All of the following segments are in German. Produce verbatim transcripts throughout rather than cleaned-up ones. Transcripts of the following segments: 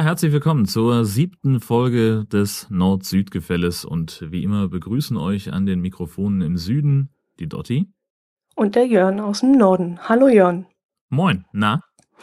herzlich willkommen zur siebten Folge des Nord-Süd-Gefälles und wie immer begrüßen euch an den Mikrofonen im Süden die Dotti. Und der Jörn aus dem Norden. Hallo Jörn. Moin, na?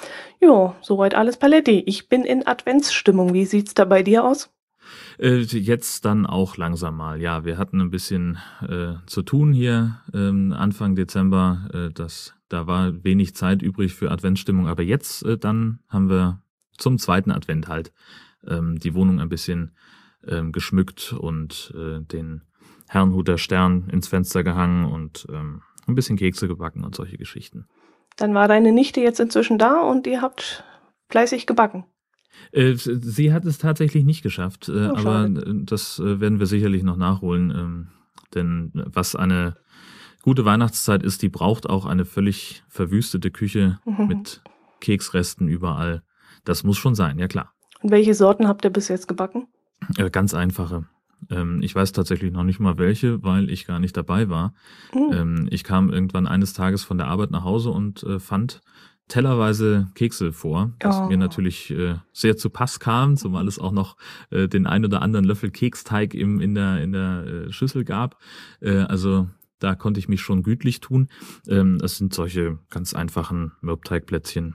Jo, soweit alles paletti. Ich bin in Adventsstimmung. Wie sieht's da bei dir aus? Äh, jetzt dann auch langsam mal. Ja, wir hatten ein bisschen äh, zu tun hier ähm, Anfang Dezember. Äh, das, da war wenig Zeit übrig für Adventsstimmung, aber jetzt äh, dann haben wir zum zweiten Advent halt ähm, die Wohnung ein bisschen ähm, geschmückt und äh, den Herrnhuter Stern ins Fenster gehangen und ähm, ein bisschen Kekse gebacken und solche Geschichten. Dann war deine Nichte jetzt inzwischen da und ihr habt fleißig gebacken. Äh, sie hat es tatsächlich nicht geschafft, äh, Oh, aber schade. das äh, werden wir sicherlich noch nachholen. Ähm, denn was eine gute Weihnachtszeit ist, die braucht auch eine völlig verwüstete Küche mit Keksresten überall. Das muss schon sein, ja klar. Und welche Sorten habt ihr bis jetzt gebacken? Äh, ganz einfache. Ähm, ich weiß tatsächlich noch nicht mal welche, weil ich gar nicht dabei war. Mhm. Ähm, ich kam irgendwann eines Tages von der Arbeit nach Hause und äh, fand tellerweise Kekse vor, was Oh. mir natürlich äh, sehr zu Pass kam, zumal es auch noch äh, den ein oder anderen Löffel Keksteig im, in der, in der äh, Schüssel gab. Äh, also da konnte ich mich schon gütlich tun. Ähm, das sind solche ganz einfachen Mürbteigplätzchen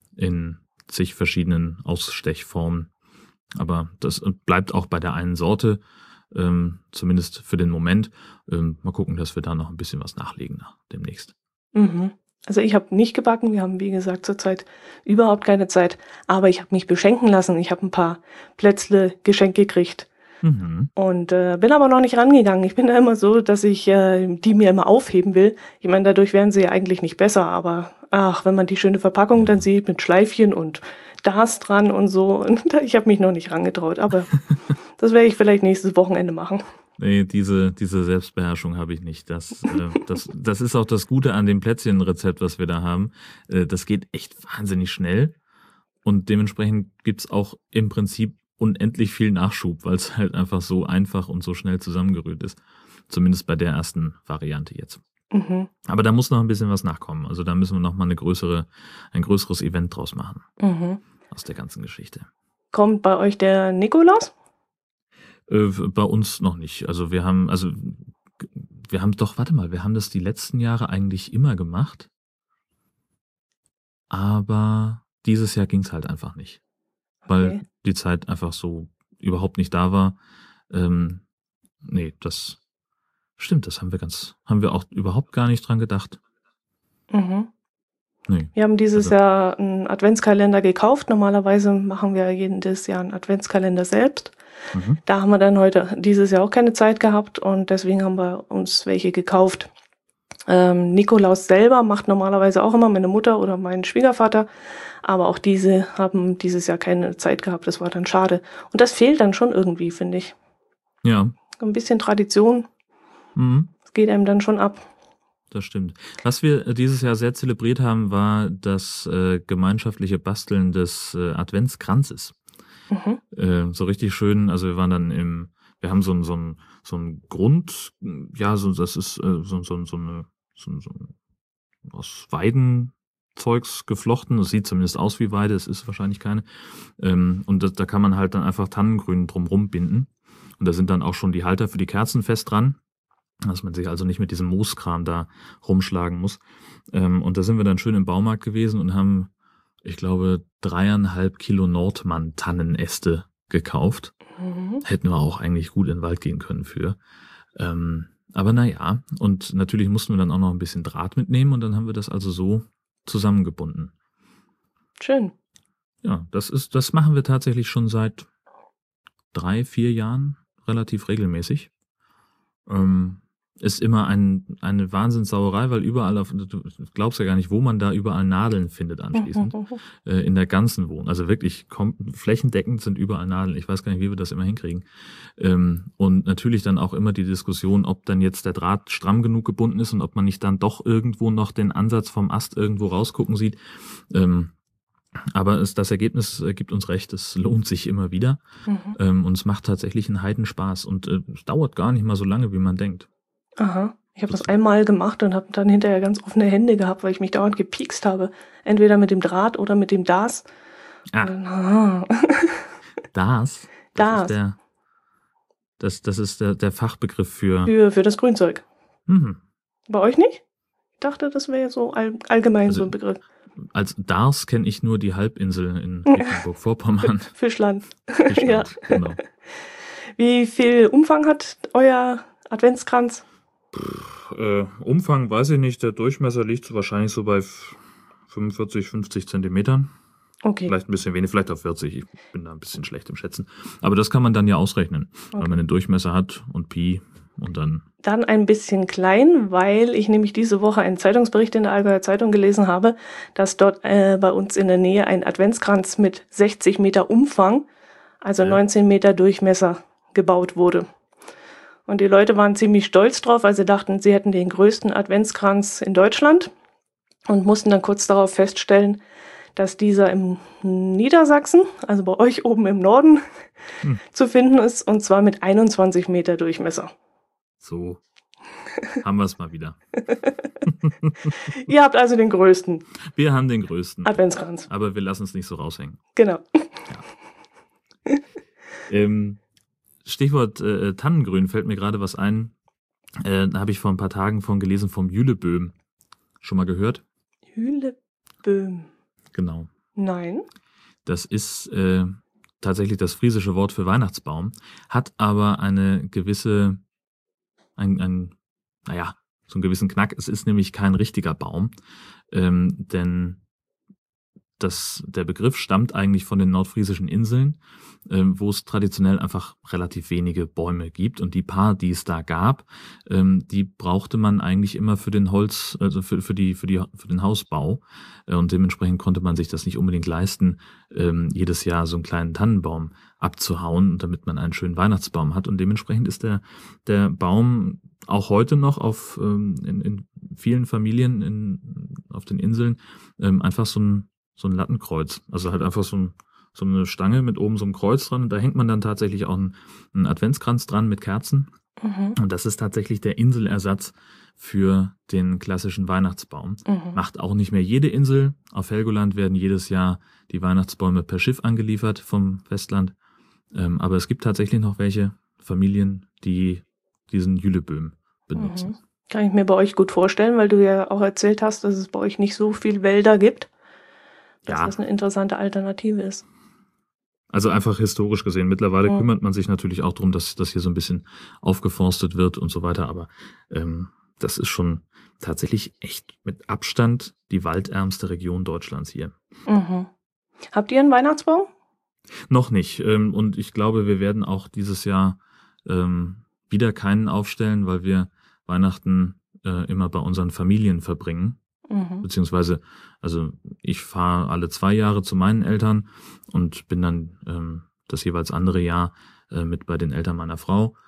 in zig verschiedenen Ausstechformen. Aber das bleibt auch bei der einen Sorte, ähm, zumindest für den Moment. Ähm, mal gucken, dass wir da noch ein bisschen was nachlegen nach demnächst. Mhm. Also ich habe nicht gebacken. Wir haben, wie gesagt, zurzeit überhaupt keine Zeit. Aber ich habe mich beschenken lassen. Ich habe ein paar Plätzle geschenkt gekriegt. Mhm. Und äh, bin aber noch nicht rangegangen. Ich bin da immer so, dass ich äh, die mir immer aufheben will. Ich meine, dadurch werden sie ja eigentlich nicht besser, aber ach, wenn man die schöne Verpackung dann sieht mit Schleifchen und das dran und so, und ich habe mich noch nicht rangetraut, aber das werde ich vielleicht nächstes Wochenende machen. Nee, diese, diese Selbstbeherrschung habe ich nicht. Das, äh, das, das ist auch das Gute an dem Plätzchenrezept, was wir da haben. Äh, das geht echt wahnsinnig schnell und dementsprechend gibt's auch im Prinzip unendlich viel Nachschub, weil es halt einfach so einfach und so schnell zusammengerührt ist. Zumindest bei der ersten Variante jetzt. Mhm. Aber da muss noch ein bisschen was nachkommen. Also da müssen wir noch mal eine größere, ein größeres Event draus machen. Mhm. Aus der ganzen Geschichte. Kommt bei euch der Nikolaus? Äh, bei uns noch nicht. Also wir haben, also wir haben doch, warte mal, wir haben das die letzten Jahre eigentlich immer gemacht. Aber dieses Jahr ging's halt einfach nicht. Weil Okay. die Zeit einfach so überhaupt nicht da war. Ähm, nee, das stimmt, das haben wir ganz, haben wir auch überhaupt gar nicht dran gedacht. Mhm. Nee. Wir haben dieses Also, Jahr einen Adventskalender gekauft. Normalerweise machen wir jedes Jahr einen Adventskalender selbst. mhm. Da haben wir dann heute dieses Jahr auch keine Zeit gehabt und deswegen haben wir uns welche gekauft. Ähm, Nikolaus selber macht normalerweise auch immer meine Mutter oder mein Schwiegervater, aber auch diese haben dieses Jahr keine Zeit gehabt. Das war dann schade. Und das fehlt dann schon irgendwie, finde ich. Ja. Ein bisschen Tradition, Mhm. das geht einem dann schon ab. Das stimmt. Was wir dieses Jahr sehr zelebriert haben, war das äh, gemeinschaftliche Basteln des äh, Adventskranzes. Mhm. Äh, so richtig schön, also wir waren dann im, wir haben so ein, so ein, so ein Grund, ja, so, das ist äh, so, so, so eine, so, so aus Weidenzeugs geflochten. Das sieht zumindest aus wie Weide, es ist wahrscheinlich keine. Ähm, und das, da kann man halt dann einfach Tannengrün drumrum binden. Und da sind dann auch schon die Halter für die Kerzen fest dran, dass man sich also nicht mit diesem Mooskram da rumschlagen muss. Ähm, und da sind wir dann schön im Baumarkt gewesen und haben, ich glaube, dreieinhalb Kilo Nordmann-Tannenäste gekauft. Mhm. Hätten wir auch eigentlich gut in den Wald gehen können für. Ähm, aber naja, und natürlich mussten wir dann auch noch ein bisschen Draht mitnehmen und dann haben wir das also so zusammengebunden. Schön. Ja, das ist, das machen wir tatsächlich schon seit drei, vier Jahren relativ regelmäßig. Ähm, ist immer ein, eine Wahnsinnssauerei, weil überall, auf, du glaubst ja gar nicht, wo man da überall Nadeln findet anschließend. äh, in der ganzen Wohnung. Also wirklich kom- flächendeckend sind überall Nadeln. Ich weiß gar nicht, wie wir das immer hinkriegen. Ähm, und natürlich dann auch immer die Diskussion, ob dann jetzt der Draht stramm genug gebunden ist und ob man nicht dann doch irgendwo noch den Ansatz vom Ast irgendwo rausgucken sieht. Ähm, aber es, das Ergebnis äh, gibt uns recht, es lohnt sich immer wieder. Mhm. Ähm, und es macht tatsächlich einen Heidenspaß. Und äh, es dauert gar nicht mal so lange, wie man denkt. Aha. Ich habe Das- das einmal gemacht und habe dann hinterher ganz offene Hände gehabt, weil ich mich dauernd gepiekst habe. Entweder mit dem Draht oder mit dem Das. Ah. Und dann, ah. Das? Das Das. ist der, das, das ist der, der Fachbegriff für... Für, für das Grünzeug. Mhm. Bei euch nicht? Ich dachte, das wäre so all, allgemein Also, so ein Begriff. Als Dars kenne ich nur die Halbinsel in Mecklenburg-Vorpommern. Fischland. Fischland, Ja. genau. Wie viel Umfang hat euer Adventskranz? Äh, Umfang weiß ich nicht. Der Durchmesser liegt so wahrscheinlich so bei fünfundvierzig, fünfzig Zentimetern. Okay. Vielleicht ein bisschen wenig, vielleicht auf vierzig. Ich bin da ein bisschen schlecht im Schätzen. Aber das kann man dann ja ausrechnen, Okay. weil man den Durchmesser hat und Pi und dann... Dann ein bisschen klein, weil ich nämlich diese Woche einen Zeitungsbericht in der Allgäuer Zeitung gelesen habe, dass dort äh, bei uns in der Nähe ein Adventskranz mit sechzig Meter Umfang, also Ja. neunzehn Meter Durchmesser, gebaut wurde. Und die Leute waren ziemlich stolz drauf, weil sie dachten, sie hätten den größten Adventskranz in Deutschland und mussten dann kurz darauf feststellen, dass dieser im Niedersachsen, also bei euch oben im Norden, Hm. zu finden ist, und zwar mit einundzwanzig Meter Durchmesser. So haben wir es mal wieder. Ihr habt also den größten Wir haben den größten, Adventskranz. aber wir lassen es nicht so raushängen. Genau. Ähm, Stichwort äh, Tannengrün fällt mir gerade was ein. Äh, da habe ich vor ein paar Tagen von gelesen vom Jüleböhm. Schon mal gehört? Jüleböhm. Genau. Nein. Das ist äh, tatsächlich das friesische Wort für Weihnachtsbaum, hat aber eine gewisse, ein, ein, naja, so einen gewissen Knack. Es ist nämlich kein richtiger Baum, ähm, denn das, der Begriff stammt eigentlich von den nordfriesischen Inseln, ähm, wo es traditionell einfach relativ wenige Bäume gibt. Und die paar, die es da gab, ähm, die brauchte man eigentlich immer für den Holz, also für, für, die, für, die, für den Hausbau. Äh, und dementsprechend konnte man sich das nicht unbedingt leisten, ähm, jedes Jahr so einen kleinen Tannenbaum abzuhauen, damit man einen schönen Weihnachtsbaum hat. Und dementsprechend ist der, der Baum auch heute noch auf, ähm, in, in vielen Familien in, auf den Inseln ähm, einfach so ein so ein Lattenkreuz. Also halt einfach so, ein, so eine Stange mit oben so einem Kreuz dran. Und da hängt man dann tatsächlich auch einen, einen Adventskranz dran mit Kerzen. Mhm. Und das ist tatsächlich der Inselersatz für den klassischen Weihnachtsbaum. Mhm. Macht auch nicht mehr jede Insel. Auf Helgoland werden jedes Jahr die Weihnachtsbäume per Schiff angeliefert vom Festland. Ähm, aber es gibt tatsächlich noch welche Familien, die diesen Jüleböhm benutzen. Mhm. Kann ich mir bei euch gut vorstellen, weil du ja auch erzählt hast, dass es bei euch nicht so viel Wälder gibt. Dass Ja. das eine interessante Alternative ist. Also einfach historisch gesehen. Mittlerweile Ja. kümmert man sich natürlich auch darum, dass das hier so ein bisschen aufgeforstet wird und so weiter. Aber ähm, das ist schon tatsächlich echt mit Abstand die waldärmste Region Deutschlands hier. Mhm. Habt ihr einen Weihnachtsbaum? Noch nicht. Ähm, und ich glaube, wir werden auch dieses Jahr ähm, wieder keinen aufstellen, weil wir Weihnachten äh, immer bei unseren Familien verbringen. Mhm. Beziehungsweise, also ich fahre alle zwei Jahre zu meinen Eltern und bin dann ähm, das jeweils andere Jahr äh, mit bei den Eltern meiner Frau.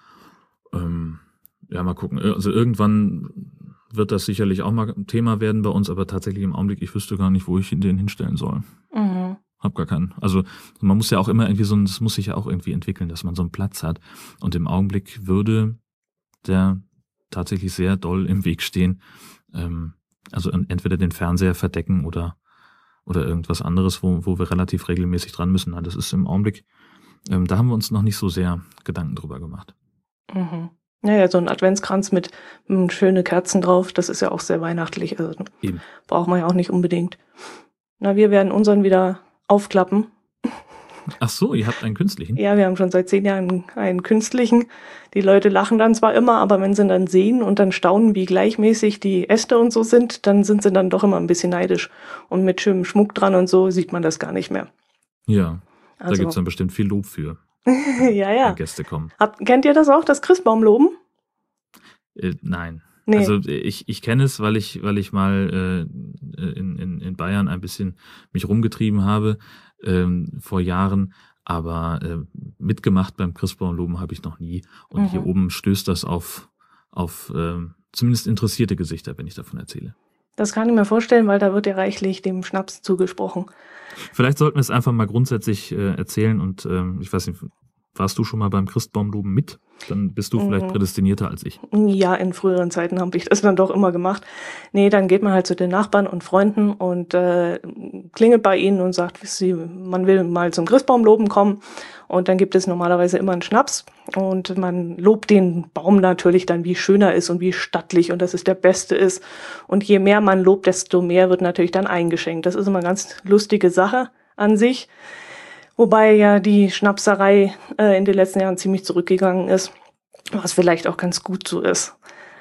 Ähm, ja, mal gucken. Also irgendwann wird das sicherlich auch mal ein Thema werden bei uns, aber tatsächlich im Augenblick, ich wüsste gar nicht, wo ich den hinstellen soll. Mhm. Hab gar keinen. Also man muss ja auch immer irgendwie so ein, das muss sich ja auch irgendwie entwickeln, dass man so einen Platz hat. Und im Augenblick würde der tatsächlich sehr doll im Weg stehen. Ähm, also entweder den Fernseher verdecken oder, oder irgendwas anderes, wo, wo wir relativ regelmäßig dran müssen. Das ist im Augenblick, ähm, da haben wir uns noch nicht so sehr Gedanken drüber gemacht. Mhm. Naja, so ein Adventskranz mit m, schöne Kerzen drauf, das ist ja auch sehr weihnachtlich. Also Eben. braucht man ja auch nicht unbedingt. Na, wir werden unseren wieder aufklappen. Ach so, ihr habt einen künstlichen? Ja, wir haben schon seit zehn Jahren einen künstlichen. Die Leute lachen dann zwar immer, aber wenn sie ihn dann sehen und dann staunen, wie gleichmäßig die Äste und so sind, dann sind sie dann doch immer ein bisschen neidisch. Und mit schönem Schmuck dran und so sieht man das gar nicht mehr. Ja, da Also, gibt's dann bestimmt viel Lob für, ja, ja. wenn Gäste kommen. Habt, kennt ihr das auch, das Christbaumloben? Äh, nein. Nee. Also ich, ich kenne es, weil ich, weil ich mal äh, in, in, in Bayern ein bisschen mich rumgetrieben habe ähm, vor Jahren, aber äh, mitgemacht beim Christbaumloben habe ich noch nie. Und Mhm. hier oben stößt das auf, auf ähm, zumindest interessierte Gesichter, wenn ich davon erzähle. Das kann ich mir vorstellen, weil da wird ja reichlich dem Schnaps zugesprochen. Vielleicht sollten wir es einfach mal grundsätzlich äh, erzählen und ähm, ich weiß nicht, warst du schon mal beim Christbaumloben mit? Dann bist du vielleicht prädestinierter als ich. Ja, in früheren Zeiten habe ich das dann doch immer gemacht. Nee, dann geht man halt zu den Nachbarn und Freunden und äh, klingelt bei ihnen und sagt, sie, man will mal zum Christbaum loben kommen. Und dann gibt es normalerweise immer einen Schnaps und man lobt den Baum natürlich dann, wie schön er ist und wie stattlich und dass es der Beste ist. Und je mehr man lobt, desto mehr wird natürlich dann eingeschenkt. Das ist immer eine ganz lustige Sache an sich. Wobei ja die Schnapserei äh, in den letzten Jahren ziemlich zurückgegangen ist, was vielleicht auch ganz gut so ist.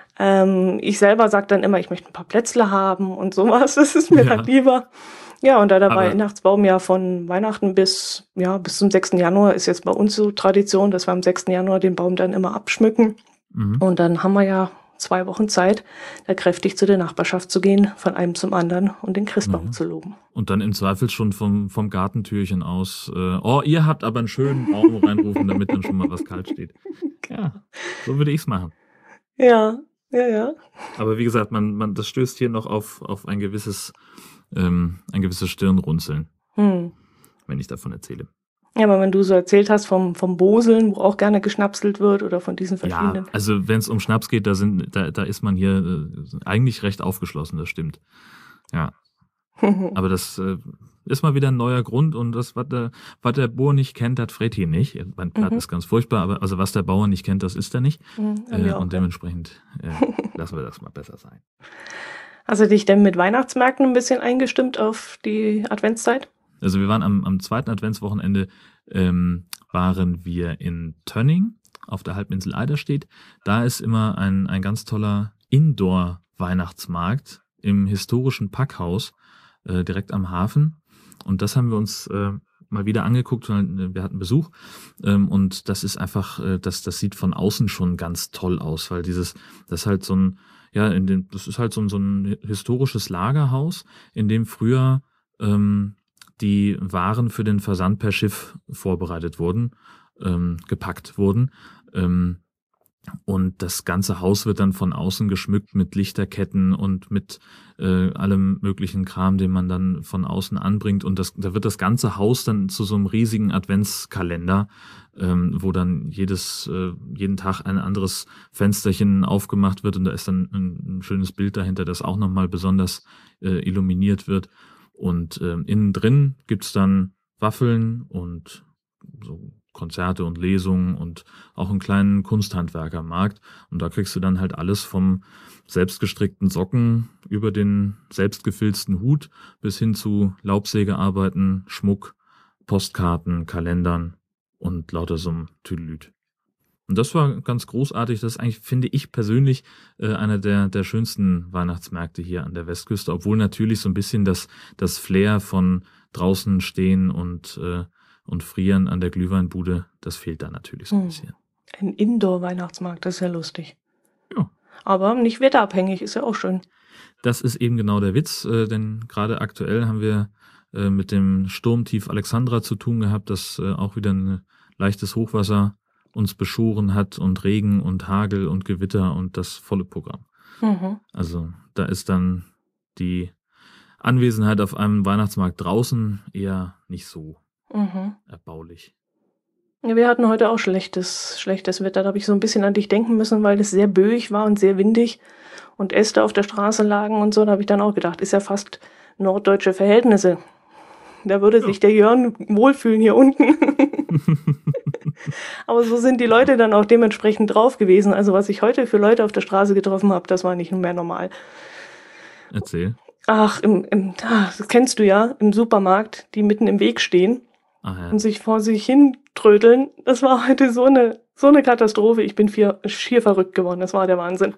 Ähm, ich selber sage dann immer, ich möchte ein paar Plätzle haben und sowas, das ist mir Ja. dann lieber. Ja, und da der Aber- Weihnachtsbaum ja von Weihnachten bis, ja, bis zum sechsten Januar ist jetzt bei uns so Tradition, dass wir am sechsten Januar den Baum dann immer abschmücken. Mhm. Und dann haben wir ja zwei Wochen Zeit, da kräftig zu der Nachbarschaft zu gehen, von einem zum anderen und den Christbaum Mhm. zu loben. Und dann im Zweifel schon vom, vom Gartentürchen aus, äh, oh, ihr habt aber einen schönen Baum reinrufen, damit dann schon mal was kalt steht. Ja, so würde ich's machen. Ja, ja, ja. Aber wie gesagt, man, man, das stößt hier noch auf, auf ein gewisses, ähm, ein gewisses Stirnrunzeln, Hm. wenn ich davon erzähle. Ja, aber wenn du so erzählt hast vom, vom Boseln, wo auch gerne geschnapselt wird oder von diesen Ja, verschiedenen. also wenn es um Schnaps geht, da sind, da, da ist man hier äh, eigentlich recht aufgeschlossen, das stimmt. Ja, aber das äh, ist mal wieder ein neuer Grund und das, was der, was der Bauer nicht kennt, das frät hier nicht. Mein Platt Mhm. ist ganz furchtbar, aber also was der Bauer nicht kennt, das ist er nicht. Hm, haben Äh, wir auch, und ja. dementsprechend äh, lassen wir das mal besser sein. Hast du dich denn mit Weihnachtsmärkten ein bisschen eingestimmt auf die Adventszeit? Also wir waren am, am zweiten Adventswochenende, ähm, waren wir in Tönning auf der Halbinsel Eiderstedt. Da ist immer ein, ein ganz toller Indoor-Weihnachtsmarkt im historischen Packhaus äh, direkt am Hafen. Und das haben wir uns äh, mal wieder angeguckt, weil wir hatten Besuch. Ähm, und das ist einfach, äh, das, das sieht von außen schon ganz toll aus, weil dieses, das ist halt so ein, ja, in dem, das ist halt so ein, so ein historisches Lagerhaus, in dem früher ähm, die Waren für den Versand per Schiff vorbereitet wurden, ähm, gepackt wurden. Ähm, und das ganze Haus wird dann von außen geschmückt mit Lichterketten und mit äh, allem möglichen Kram, den man dann von außen anbringt. Und das, da wird das ganze Haus dann zu so einem riesigen Adventskalender, ähm, wo dann jedes, äh, jeden Tag ein anderes Fensterchen aufgemacht wird. Und da ist dann ein, ein schönes Bild dahinter, das auch nochmal besonders äh, illuminiert wird. Und ähm, innen drin gibt's dann Waffeln und so Konzerte und Lesungen und auch einen kleinen Kunsthandwerkermarkt. Und da kriegst du dann halt alles vom selbstgestrickten Socken über den selbstgefilzten Hut bis hin zu Laubsägearbeiten, Schmuck, Postkarten, Kalendern und lauter so ein Tüdelüt. Und das war ganz großartig. Das ist eigentlich, finde ich persönlich, äh, einer der, der schönsten Weihnachtsmärkte hier an der Westküste, obwohl natürlich so ein bisschen das, das Flair von draußen stehen und, äh, und frieren an der Glühweinbude, das fehlt da natürlich so ein Hm. bisschen. Ein Indoor-Weihnachtsmarkt, das ist ja lustig. Ja. Aber nicht wetterabhängig, ist ja auch schön. Das ist eben genau der Witz, äh, denn gerade aktuell haben wir äh, mit dem Sturmtief Alexandra zu tun gehabt, das äh, auch wieder ein leichtes Hochwasser uns beschoren hat und Regen und Hagel und Gewitter und das volle Programm. Mhm. Also da ist dann die Anwesenheit auf einem Weihnachtsmarkt draußen eher nicht so Mhm. erbaulich. Ja, wir hatten heute auch schlechtes, schlechtes Wetter. Da habe ich so ein bisschen an dich denken müssen, weil es sehr böig war und sehr windig und Äste auf der Straße lagen und so. Da habe ich dann auch gedacht, ist ja fast norddeutsche Verhältnisse. Da würde Ja. sich der Jörn wohlfühlen hier unten. Aber so sind die Leute dann auch dementsprechend drauf gewesen. Also was ich heute für Leute auf der Straße getroffen habe, das war nicht mehr normal. Erzähl. Ach, im, im, ah, das kennst du ja, im Supermarkt, die mitten im Weg stehen Ach ja. und sich vor sich hin trödeln. Das war heute so eine, so eine Katastrophe. Ich bin vier, schier verrückt geworden. Das war der Wahnsinn.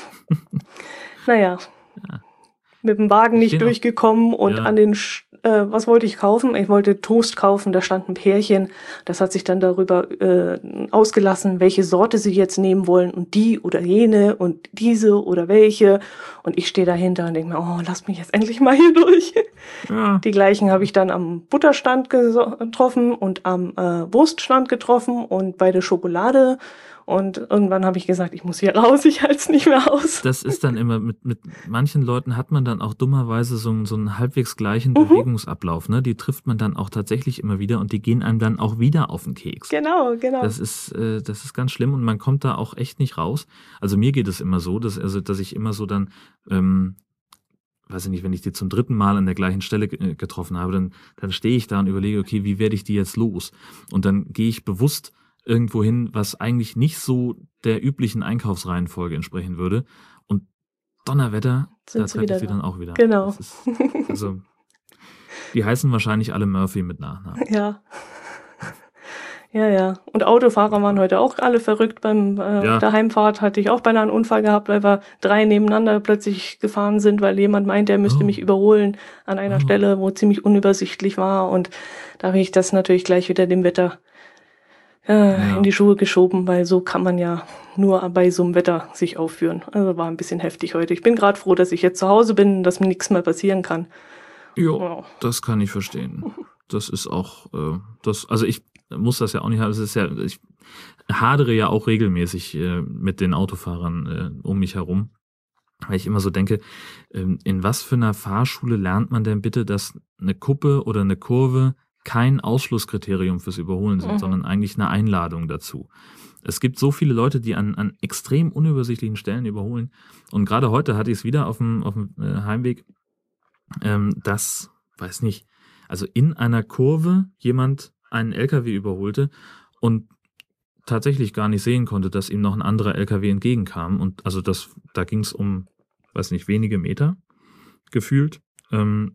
Naja, Ja. mit dem Wagen nicht Stehen auch- durchgekommen und Ja. an den, Sch- äh, was wollte ich kaufen? Ich wollte Toast kaufen, da stand ein Pärchen. Das hat sich dann darüber äh, ausgelassen, welche Sorte sie jetzt nehmen wollen und die oder jene und diese oder welche. Und ich stehe dahinter und denke mir, oh, lass mich jetzt endlich mal hier durch. Ja. Die gleichen habe ich dann am Butterstand geso- getroffen und am äh, Wurststand getroffen und bei der Schokolade Und irgendwann habe ich gesagt, ich muss hier raus, ich halte es nicht mehr aus. Das ist dann immer, mit, mit manchen Leuten hat man dann auch dummerweise so, so einen halbwegs gleichen mhm. Bewegungsablauf. Ne? Die trifft man dann auch tatsächlich immer wieder und die gehen einem dann auch wieder auf den Keks. Genau, genau. Das ist, äh, das ist ganz schlimm und man kommt da auch echt nicht raus. Also mir geht es immer so, dass, also, dass ich immer so dann, ähm, weiß ich nicht, wenn ich die zum dritten Mal an der gleichen Stelle getroffen habe, dann, dann stehe ich da und überlege, okay, wie werde ich die jetzt los? Und dann gehe ich bewusst irgendwo hin, was eigentlich nicht so der üblichen Einkaufsreihenfolge entsprechen würde. Und Donnerwetter, Sind da treffe ich sie da. dann auch wieder. Genau. Das ist, also, die heißen wahrscheinlich alle Murphy mit Nachnamen. Ja. Ja, ja. Und Autofahrer waren heute auch alle verrückt. Beim äh, Ja. der Heimfahrt hatte ich auch beinahe einen Unfall gehabt, weil wir drei nebeneinander plötzlich gefahren sind, weil jemand meinte, er müsste Oh. mich überholen an einer Oh. Stelle, wo ziemlich unübersichtlich war. Und da habe ich das natürlich gleich wieder dem Wetter äh, Ja. in die Schuhe geschoben, weil so kann man ja nur bei so einem Wetter sich aufführen. Also war ein bisschen heftig heute. Ich bin gerade froh, dass ich jetzt zu Hause bin, dass mir nichts mehr passieren kann. Jo, Ja. das kann ich verstehen. Das ist auch, äh, das, also ich muss das ja auch nicht haben. Es ist ja, ich hadere ja auch regelmäßig äh, mit den Autofahrern äh, um mich herum, weil ich immer so denke, ähm, in was für einer Fahrschule lernt man denn bitte, dass eine Kuppe oder eine Kurve kein Ausschlusskriterium fürs Überholen sind, Mhm. sondern eigentlich eine Einladung dazu. Es gibt so viele Leute, die an, an extrem unübersichtlichen Stellen überholen. Und gerade heute hatte ich es wieder auf dem, auf dem äh, Heimweg, ähm, dass, weiß nicht, also in einer Kurve jemand einen L K W überholte und tatsächlich gar nicht sehen konnte, dass ihm noch ein anderer L K W entgegenkam. Und also das, da ging es um, weiß nicht, wenige Meter gefühlt. Ähm,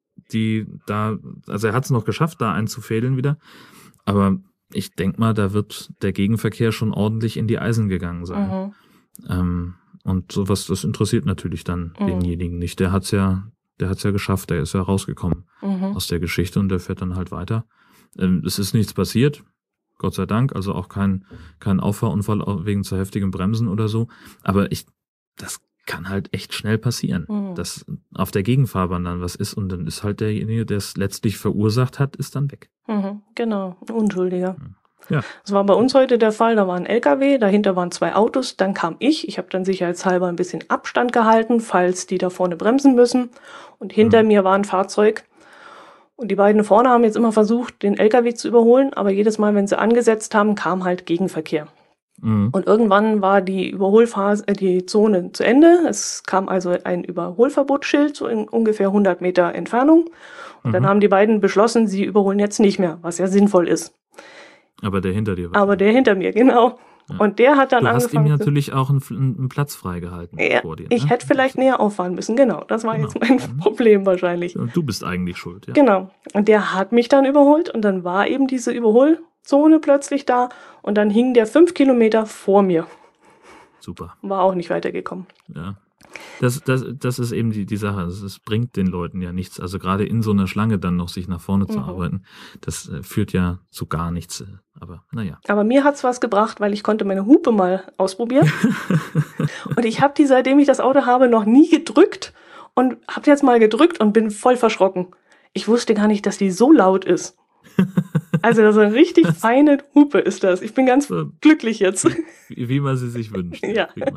die da, also er hat es noch geschafft, da einzufädeln wieder. Aber ich denke mal, da wird der Gegenverkehr schon ordentlich in die Eisen gegangen sein. Mhm. Ähm, und sowas, das interessiert natürlich dann Mhm. denjenigen nicht. Der hat's ja, der hat's ja geschafft, der ist ja rausgekommen Mhm. aus der Geschichte und der fährt dann halt weiter. Ähm, es ist nichts passiert, Gott sei Dank, also auch kein, kein Auffahrunfall wegen zu heftigem Bremsen oder so. Aber ich, das kann halt echt schnell passieren, Mhm. dass auf der Gegenfahrbahn dann was ist und dann ist halt derjenige, der es letztlich verursacht hat, ist dann weg. Mhm. Genau, ein Unschuldiger. Ja. Das war bei uns heute der Fall, da war ein L K W, dahinter waren zwei Autos, dann kam ich, ich habe dann sicherheitshalber ein bisschen Abstand gehalten, falls die da vorne bremsen müssen und hinter Mhm. mir war ein Fahrzeug und die beiden vorne haben jetzt immer versucht, den L K W zu überholen, aber jedes Mal, wenn sie angesetzt haben, kam halt Gegenverkehr. Mhm. Und irgendwann war die Überholphase, äh, die Zone zu Ende, es kam also ein Überholverbotsschild so in ungefähr hundert Meter Entfernung und dann Mhm. haben die beiden beschlossen, sie überholen jetzt nicht mehr, was ja sinnvoll ist. Aber der hinter dir war. Aber der hinter mir, genau. Ja. Und der hat dann Du hast ihm angefangen zu... natürlich auch einen, einen Platz freigehalten Ja, vor dir. ich ne? hätte vielleicht näher auffahren müssen, genau. Das war Genau. jetzt mein Mhm. Problem wahrscheinlich. Und du bist eigentlich schuld, ja. Genau. Und der hat mich dann überholt und dann war eben diese Überholzone plötzlich da und dann hing der fünf Kilometer vor mir. Super. War auch nicht weitergekommen. Ja. Das, das, das ist eben die, die Sache. Es, es bringt den Leuten ja nichts. Also gerade in so einer Schlange dann noch sich nach vorne zu Mhm. arbeiten, das äh, führt ja zu gar nichts. äh, Aber naja. Aber mir hat's was gebracht, weil ich konnte meine Hupe mal ausprobieren. Und ich habe die, seitdem ich das Auto habe, noch nie gedrückt und habe jetzt mal gedrückt und bin voll verschrocken. Ich wusste gar nicht, dass die so laut ist. Also das ist eine richtig feine Hupe ist das. Ich bin ganz So, glücklich jetzt. wie, wie man sie sich wünscht. Ja. Prima.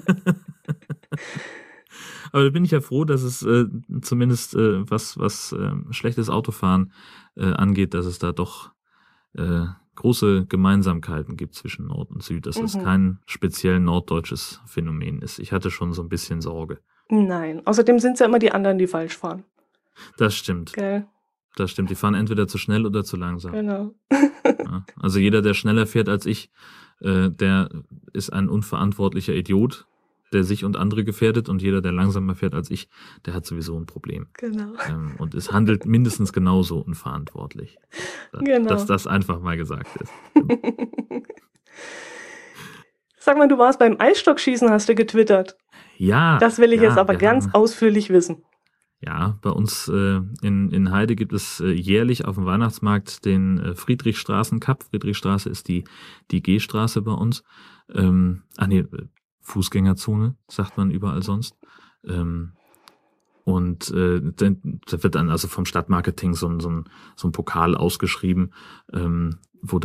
Aber da bin ich ja froh, dass es äh, zumindest äh, was, was äh, schlechtes Autofahren äh, angeht, dass es da doch äh, große Gemeinsamkeiten gibt zwischen Nord und Süd, dass es Mhm. kein speziell norddeutsches Phänomen ist. Ich hatte schon so ein bisschen Sorge. Nein, außerdem sind es ja immer die anderen, die falsch fahren. Das stimmt. Gell? Das stimmt. Die fahren entweder zu schnell oder zu langsam. Genau. Ja. Also jeder, der schneller fährt als ich, äh, der ist ein unverantwortlicher Idiot, der sich und andere gefährdet. Und jeder, der langsamer fährt als ich, der hat sowieso ein Problem. Genau. Ähm, und es handelt mindestens genauso unverantwortlich. Da- Genau. Dass das einfach mal gesagt ist. Sag mal, du warst beim Eisstockschießen, hast du getwittert. Ja. Das will ich ja, jetzt aber wir ganz haben- ausführlich wissen. Ja, bei uns äh, in, in Heide gibt es äh, jährlich auf dem Weihnachtsmarkt den äh, Friedrichstraßen-Cup. Friedrichstraße ist die, die G-Straße bei uns. Ähm, ach nee, äh, Fußgängerzone, sagt man überall sonst. Ähm, und äh, dann- da wird dann also vom Stadtmarketing so ein, so ein, so ein Pokal ausgeschrieben, ähm, wo dann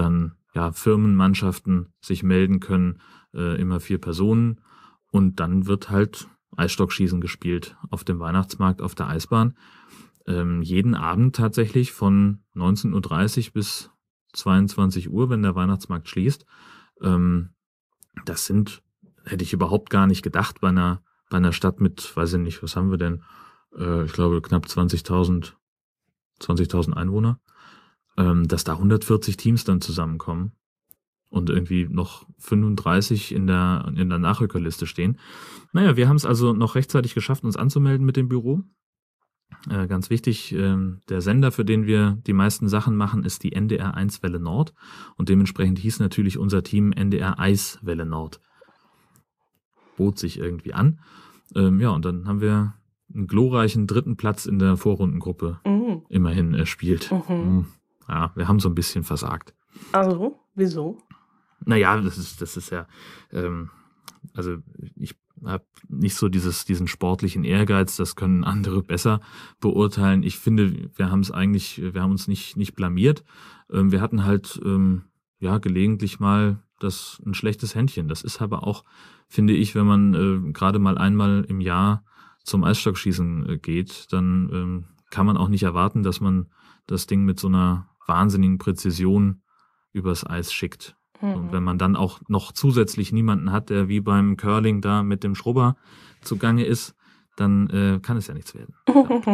ja, Firmenmannschaften sich melden können, äh, immer vier Personen. Und dann wird halt Eisstockschießen gespielt auf dem Weihnachtsmarkt auf der Eisbahn. Ähm, jeden Abend tatsächlich von neunzehn Uhr dreißig bis zweiundzwanzig Uhr, wenn der Weihnachtsmarkt schließt. Ähm, das sind, hätte ich überhaupt gar nicht gedacht bei einer, bei einer Stadt mit, weiß ich nicht, was haben wir denn? Äh, ich glaube knapp zwanzigtausend Einwohner, ähm, dass da hundertvierzig Teams dann zusammenkommen und irgendwie noch fünfunddreißig in der, in der Nachrückerliste stehen. Naja, wir haben es also noch rechtzeitig geschafft, uns anzumelden mit dem Büro. Äh, ganz wichtig, äh, der Sender, für den wir die meisten Sachen machen, ist die N D R eins Welle Nord. Und dementsprechend hieß natürlich unser Team N D R Eis Welle Nord. Bot sich irgendwie an. Ähm, ja, und dann haben wir einen glorreichen dritten Platz in der Vorrundengruppe mhm. immerhin erspielt. Mhm. Ja, wir haben so ein bisschen versagt. Also, wieso? Naja, das ist, das ist ja, ähm, also ich habe nicht so dieses, diesen sportlichen Ehrgeiz, das können andere besser beurteilen. Ich finde, wir haben es eigentlich, wir haben uns nicht, nicht blamiert. Ähm, wir hatten halt, ähm, ja, gelegentlich mal das ein schlechtes Händchen. Das ist aber auch, finde ich, wenn man äh, gerade mal einmal im Jahr zum Eisstockschießen äh, geht, dann ähm, kann man auch nicht erwarten, dass man das Ding mit so einer wahnsinnigen Präzision übers Eis schickt. Mhm. Und wenn man dann auch noch zusätzlich niemanden hat, der wie beim Curling da mit dem Schrubber zugange ist, dann äh, kann es ja nichts werden.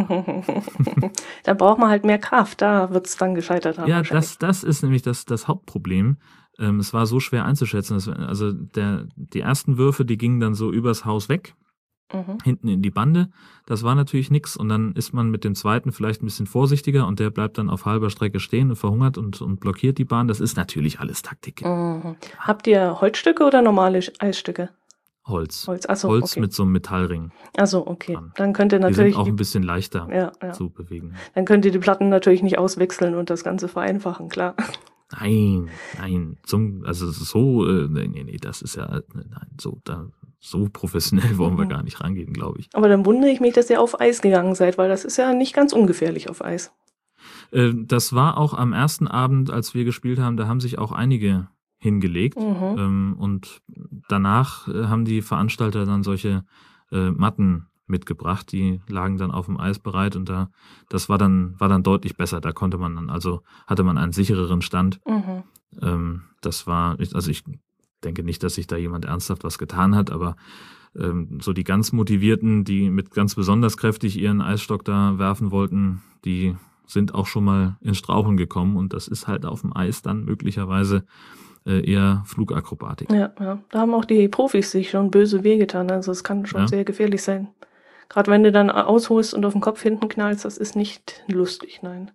Da braucht man halt mehr Kraft, da wird es dann gescheitert haben. Ja, das, das ist nämlich das, das Hauptproblem. Ähm, es war so schwer einzuschätzen. Dass, also der, die ersten Würfe, die gingen dann so übers Haus weg, mhm. hinten in die Bande. Das war natürlich nix. Und dann ist man mit dem zweiten vielleicht ein bisschen vorsichtiger und der bleibt dann auf halber Strecke stehen und verhungert und, und blockiert die Bahn. Das ist natürlich alles Taktik. Mhm. Habt ihr Holzstücke oder normale Eisstücke? Holz. Holz, Ach so, Holz okay. mit so einem Metallring. Also okay. Dran. Dann könnt ihr natürlich. Die sind auch ein bisschen leichter ja, ja. zu bewegen. Dann könnt ihr die Platten natürlich nicht auswechseln und das Ganze vereinfachen, klar. Nein, nein, zum, also so, äh, nee, nee, das ist ja, nein, so, da, so professionell wollen mhm. wir gar nicht rangehen, glaube ich. Aber dann wundere ich mich, dass ihr auf Eis gegangen seid, weil das ist ja nicht ganz ungefährlich auf Eis. Äh, das war auch am ersten Abend, als wir gespielt haben, da haben sich auch einige hingelegt mhm. ähm, und danach äh, haben die Veranstalter dann solche äh, Matten mitgebracht, die lagen dann auf dem Eis bereit und da, das war dann, war dann deutlich besser. Da konnte man dann, also hatte man einen sichereren Stand. Mhm. Ähm, das war, also ich denke nicht, dass sich da jemand ernsthaft was getan hat, aber ähm, so die ganz Motivierten, die mit ganz besonders kräftig ihren Eisstock da werfen wollten, die sind auch schon mal ins Straucheln gekommen und das ist halt auf dem Eis dann möglicherweise äh, eher Flugakrobatik. Ja, ja, da haben auch die Profis sich schon böse wehgetan, also es kann schon ja. sehr gefährlich sein. Gerade wenn du dann ausholst und auf den Kopf hinten knallst, das ist nicht lustig, nein.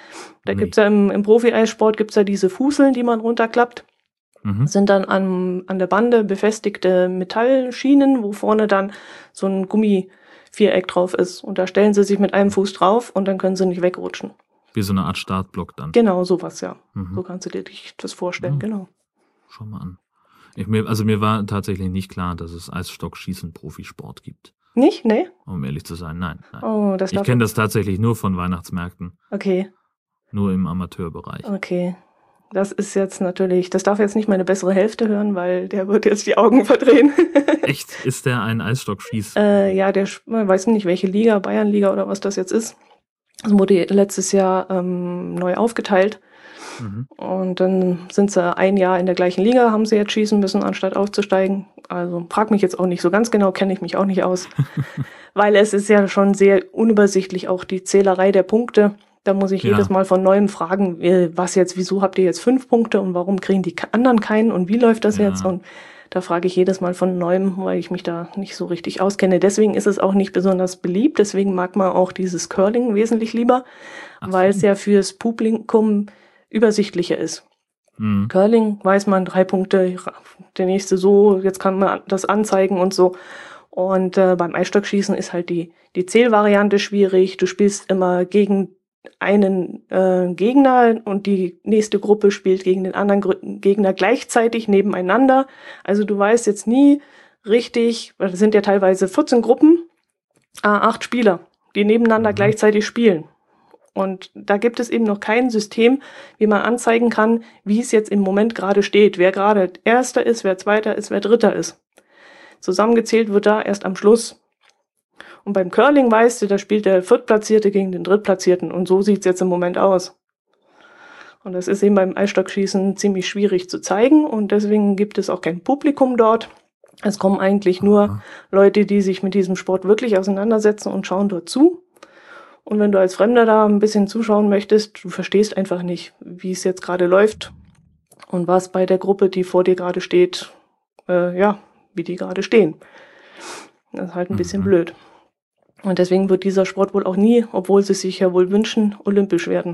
Da nee. gibt's ja im, im Profi-Eissport gibt's ja diese Fuseln, die man runterklappt. Mhm. Das sind dann an, an der Bande befestigte Metallschienen, wo vorne dann so ein Gummiviereck drauf ist. Und da stellen sie sich mit einem Fuß drauf und dann können sie nicht wegrutschen. Wie so eine Art Startblock dann. Genau, sowas, ja. Mhm. So kannst du dir das vorstellen, mhm. genau. Schau mal an. Ich, mir, also mir war tatsächlich nicht klar, dass es Eisstockschießen Profisport gibt. Nicht? Nee? Um ehrlich zu sein, nein. nein. Oh, das ich kenne das tatsächlich nur von Weihnachtsmärkten. Okay. Nur im Amateurbereich. Okay. Das ist jetzt natürlich, das darf jetzt nicht meine bessere Hälfte hören, weil der wird jetzt die Augen verdrehen. Echt? Ist der ein Eisstockschieß? Äh, ja, der, weiß nicht, welche Liga, Bayernliga oder was das jetzt ist. Das wurde letztes Jahr ähm, neu aufgeteilt. Mhm. Und dann sind sie ein Jahr in der gleichen Liga, haben sie jetzt schießen müssen, anstatt aufzusteigen. Also frag mich jetzt auch nicht so ganz genau, kenne ich mich auch nicht aus. Weil es ist ja schon sehr unübersichtlich, auch die Zählerei der Punkte. Da muss ich ja. jedes Mal von Neuem fragen, was jetzt, wieso habt ihr jetzt fünf Punkte und warum kriegen die anderen keinen und wie läuft das ja. jetzt? Und da frage ich jedes Mal von Neuem, weil ich mich da nicht so richtig auskenne. Deswegen ist es auch nicht besonders beliebt. Deswegen mag man auch dieses Curling wesentlich lieber, so. weil es ja fürs Publikum übersichtlicher ist. Mhm. Curling weiß man, drei Punkte, der nächste so, jetzt kann man das anzeigen und so. Und äh, beim Eisstockschießen ist halt die, die Zählvariante schwierig. Du spielst immer gegen einen äh, Gegner und die nächste Gruppe spielt gegen den anderen Gr- Gegner gleichzeitig nebeneinander. Also du weißt jetzt nie richtig, das sind ja teilweise vierzehn Gruppen, äh, acht Spieler, die nebeneinander mhm. gleichzeitig spielen. Und da gibt es eben noch kein System, wie man anzeigen kann, wie es jetzt im Moment gerade steht, wer gerade Erster ist, wer Zweiter ist, wer Dritter ist. Zusammengezählt wird da erst am Schluss. Und beim Curling weißt du, da spielt der Viertplatzierte gegen den Drittplatzierten und so sieht es jetzt im Moment aus. Und das ist eben beim Eisstockschießen ziemlich schwierig zu zeigen und deswegen gibt es auch kein Publikum dort. Es kommen eigentlich nur Aha. Leute, die sich mit diesem Sport wirklich auseinandersetzen und schauen dort zu. Und wenn du als Fremder da ein bisschen zuschauen möchtest, du verstehst einfach nicht, wie es jetzt gerade läuft und was bei der Gruppe, die vor dir gerade steht, äh, ja, wie die gerade stehen. Das ist halt ein bisschen Mhm. blöd. Und deswegen wird dieser Sport wohl auch nie, obwohl sie sich ja wohl wünschen, olympisch werden.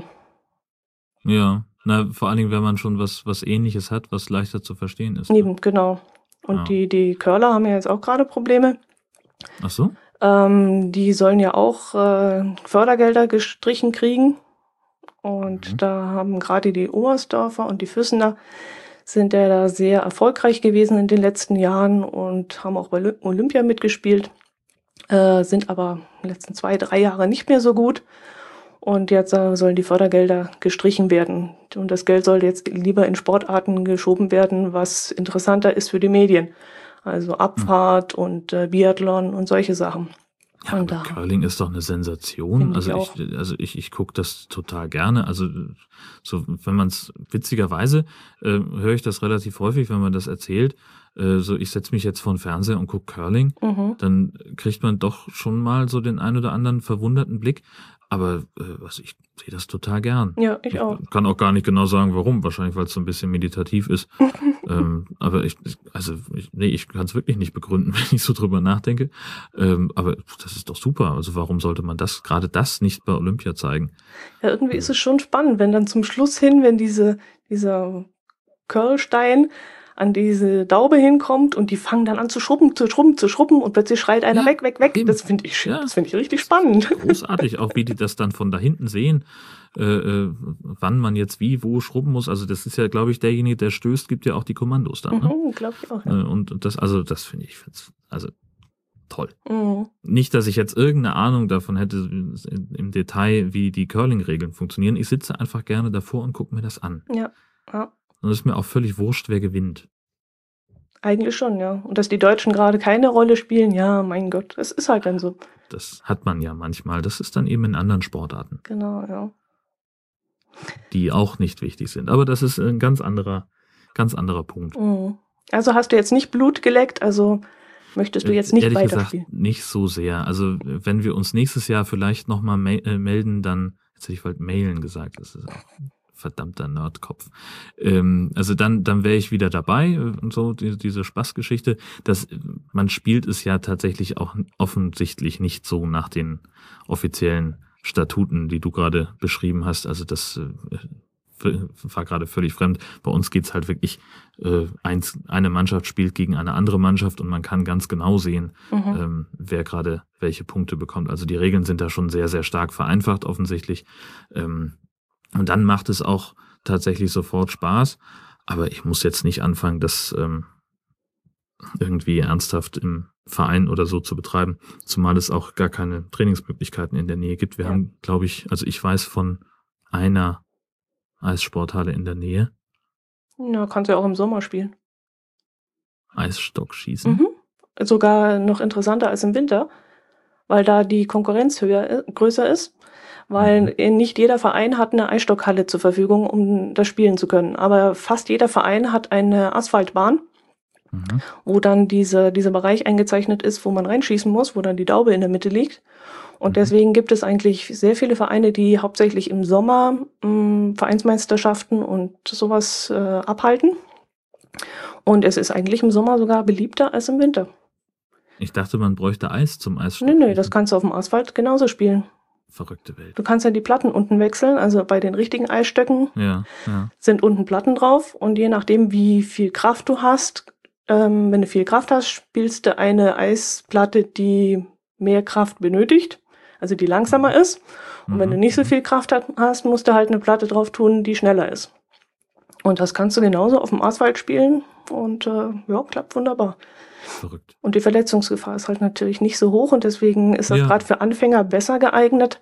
Ja, na, vor allen Dingen, wenn man schon was, was Ähnliches hat, was leichter zu verstehen ist. Ne? Eben, genau. Und Ja. die, die Curler haben ja jetzt auch gerade Probleme. Ach so? Ähm, die sollen ja auch äh, Fördergelder gestrichen kriegen. Und Mhm. da haben gerade die Oberstdorfer und die Füssener sind ja da sehr erfolgreich gewesen in den letzten Jahren und haben auch bei Olymp- Olympia mitgespielt, äh, sind aber in den letzten zwei, drei Jahre nicht mehr so gut. Und jetzt äh, sollen die Fördergelder gestrichen werden. Und das Geld soll jetzt lieber in Sportarten geschoben werden, was interessanter ist für die Medien. Also Abfahrt und äh, Biathlon und solche Sachen. Ja, Und aber da Curling ist doch eine Sensation. finde Also ich ich, auch. also ich, ich gucke das total gerne. Also so, wenn man es witzigerweise äh, höre ich das relativ häufig, wenn man das erzählt. Äh, so, ich setze mich jetzt vor den Fernseher und gucke Curling, Mhm. dann kriegt man doch schon mal so den ein oder anderen verwunderten Blick. Aber äh, also ich sehe das total gern. Ja, ich Ich auch. kann auch gar nicht genau sagen, warum. Wahrscheinlich, weil es so ein bisschen meditativ ist. ähm, aber ich, ich- also ich, nee, ich kann es wirklich nicht begründen, wenn ich so drüber nachdenke. Ähm, aber das ist doch super. Also warum sollte man das, gerade das nicht bei Olympia zeigen? Ja, irgendwie ist es schon spannend, wenn dann zum Schluss hin, wenn diese, dieser Curlstein an diese Daube hinkommt und die fangen dann an zu schrubben, zu schrubben, zu schrubben und plötzlich schreit einer Ja, weg, weg, weg. eben. Das finde ich, Ja. das finde ich richtig spannend. Großartig, auch wie die das dann von da hinten sehen, äh, äh, wann man jetzt wie, wo schrubben muss. Also das ist ja, glaube ich, derjenige, der stößt, gibt ja auch die Kommandos dann. Ne? Mhm, glaube ich auch, ja. Äh, Und das, also das finde ich, find's- also toll. Mhm. Nicht, dass ich jetzt irgendeine Ahnung davon hätte im Detail, wie die Curling-Regeln funktionieren. Ich sitze einfach gerne davor und gucke mir das an. Ja, ja, Und es ist mir auch völlig wurscht, wer gewinnt. eigentlich schon, ja. Und dass die Deutschen gerade keine Rolle spielen, ja, mein Gott, es ist halt dann so. Das hat man ja manchmal. Das ist dann eben in anderen Sportarten, Genau, ja. die auch nicht wichtig sind. Aber das ist ein ganz anderer, ganz anderer Punkt. Mhm. Also hast du jetzt nicht Blut geleckt, also möchtest du jetzt nicht Ehrlich weiterspielen? gesagt, nicht so sehr. Also wenn wir uns nächstes Jahr vielleicht nochmal ma äh, melden, dann, jetzt hätte ich bald mailen gesagt, das ist auch ein verdammter Nerdkopf. Ähm, also dann, dann wäre ich wieder dabei äh, und so, die, diese Spaßgeschichte. Das, man spielt es ja tatsächlich auch offensichtlich nicht so nach den offiziellen Statuten, die du gerade beschrieben hast. Also das äh, war gerade völlig fremd. Bei uns geht's halt wirklich, äh, eins, eine Mannschaft spielt gegen eine andere Mannschaft und man kann ganz genau sehen, Mhm. ähm, wer gerade welche Punkte bekommt. Also die Regeln sind da schon sehr, sehr stark vereinfacht offensichtlich. Ähm, und dann macht es auch tatsächlich sofort Spaß. Aber ich muss jetzt nicht anfangen, das ähm, irgendwie ernsthaft im Verein oder so zu betreiben, zumal es auch gar keine Trainingsmöglichkeiten in der Nähe gibt. Wir Ja. haben, glaube ich, also ich weiß von einer Eissporthalle in der Nähe. Ja, kannst du ja auch im Sommer spielen. Eisstockschießen. Mhm. Sogar noch interessanter als im Winter, weil da die Konkurrenz höher, i- größer ist, weil Mhm. äh, nicht jeder Verein hat eine Eisstockhalle zur Verfügung, um das spielen zu können. Aber fast jeder Verein hat eine Asphaltbahn, Mhm. wo dann diese, dieser Bereich eingezeichnet ist, wo man reinschießen muss, wo dann die Daube in der Mitte liegt. Und Mhm. deswegen gibt es eigentlich sehr viele Vereine, die hauptsächlich im Sommer mh, Vereinsmeisterschaften und sowas äh, abhalten. Und es ist eigentlich im Sommer sogar beliebter als im Winter. Ich dachte, man bräuchte Eis zum Nee, Eisstockschießen. nee, das kannst du auf dem Asphalt genauso spielen. Verrückte Welt. Du kannst ja die Platten unten wechseln, also bei den richtigen Eisstöcken Ja, ja. sind unten Platten drauf und je nachdem, wie viel Kraft du hast, ähm, wenn du viel Kraft hast, spielst du eine Eisplatte, die mehr Kraft benötigt, also die langsamer ist. Und wenn Mhm. du nicht so viel Kraft hat, hast, musst du halt eine Platte drauf tun, die schneller ist. Und das kannst du genauso auf dem Asphalt spielen und äh, ja, klappt wunderbar. Verrückt. Und die Verletzungsgefahr ist halt natürlich nicht so hoch und deswegen ist das Ja. gerade für Anfänger besser geeignet.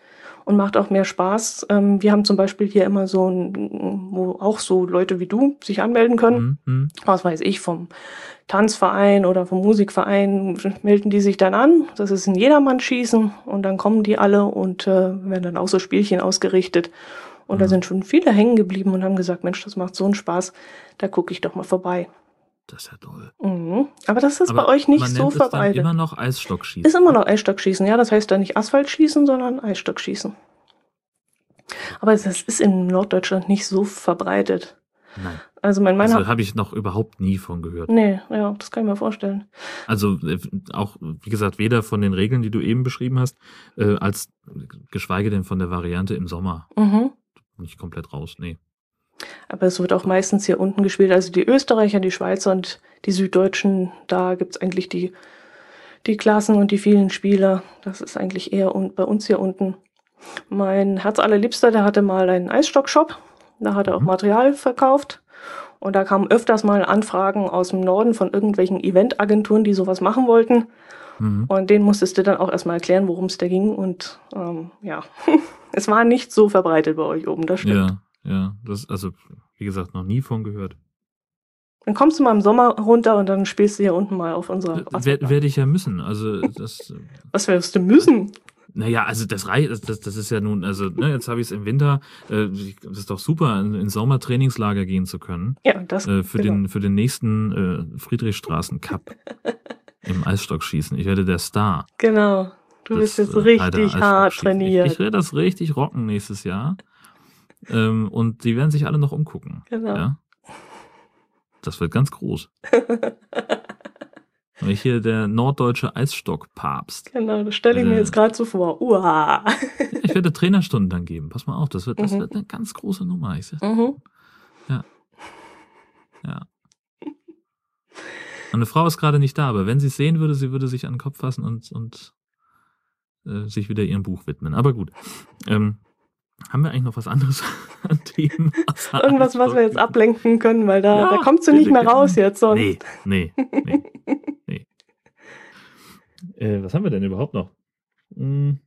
und macht auch mehr Spaß. Ähm, wir haben zum Beispiel hier immer so ein, wo auch so Leute wie du sich anmelden können. Mhm. Was weiß ich, vom Tanzverein oder vom Musikverein melden die sich dann an. Das ist ein Jedermann-Schießen und dann kommen die alle und äh, werden dann auch so Spielchen ausgerichtet. Und Mhm. da sind schon viele hängen geblieben und haben gesagt, Mensch, das macht so einen Spaß, da gucke ich doch mal vorbei. Das ist ja toll. Mhm. Aber das ist Aber bei euch nicht man so nennt es dann verbreitet. immer noch Eisstockschießen. Ist immer noch Eisstockschießen, ja. Das heißt dann nicht Asphaltschießen, sondern Eisstockschießen. Aber das ist in Norddeutschland nicht so verbreitet. Nein. Also mein Mann Also hat... habe ich noch überhaupt nie von gehört. Nee, ja, das kann ich mir vorstellen. Also äh, auch, wie gesagt, weder von den Regeln, die du eben beschrieben hast, äh, als geschweige denn von der Variante im Sommer. Mhm. Nicht komplett raus, nee. Aber es wird auch meistens hier unten gespielt. Also die Österreicher, die Schweizer und die Süddeutschen, da gibt's eigentlich die, die Klassen und die vielen Spieler. Das ist eigentlich eher un- bei uns hier unten. Mein Herzallerliebster, der hatte mal einen Eisstockshop. Da hat er auch Mhm. Material verkauft. Und da kamen öfters mal Anfragen aus dem Norden von irgendwelchen Eventagenturen, die sowas machen wollten. Mhm. Und denen musstest du dann auch erstmal erklären, worum es da ging. Und ähm, ja, es war nicht so verbreitet bei euch oben, das stimmt. Ja, ja. Das, also, wie gesagt, noch nie von gehört. Dann kommst du mal im Sommer runter und dann spielst du hier unten mal auf unserer Werde Wasserbahn. werd ich ja müssen. Also das, äh, Was wirst du müssen? naja, also das reicht, das, das, das ist ja nun, also ne, jetzt habe ich es im Winter, äh, das ist doch super, in, in Sommertrainingslager gehen zu können. Ja, das Äh, für, genau. den, für den nächsten äh, Friedrichstraßen-Cup im Eisstockschießen. Ich werde der Star. Genau. Du des, bist jetzt äh, richtig Heider hart Eisstockschießen. trainiert. Ich, ich werde das richtig rocken nächstes Jahr. Ähm, und die werden sich alle noch umgucken. Genau. Ja? Das wird ganz groß. Weil ich hier der norddeutsche Eisstockpapst. Genau, das stelle ich mir Also- jetzt gerade so vor. Uah. Ich werde Trainerstunden dann geben. Pass mal auf, das wird, das Mhm. wird eine ganz große Nummer. Ich sag, Mhm. ja. Meine Frau ist gerade nicht da, aber wenn sie es sehen würde, sie würde sich an den Kopf fassen und, und äh, sich wieder ihrem Buch widmen. Aber gut. Ähm, haben wir eigentlich noch was anderes an Themen? außer Irgendwas, was wir jetzt Eisstock? ablenken können, weil da, Ja, da kommst du bitte nicht mehr gerne. raus jetzt. Sonst. Nee, nee, nee, nee. Äh, was haben wir denn überhaupt noch? Hm.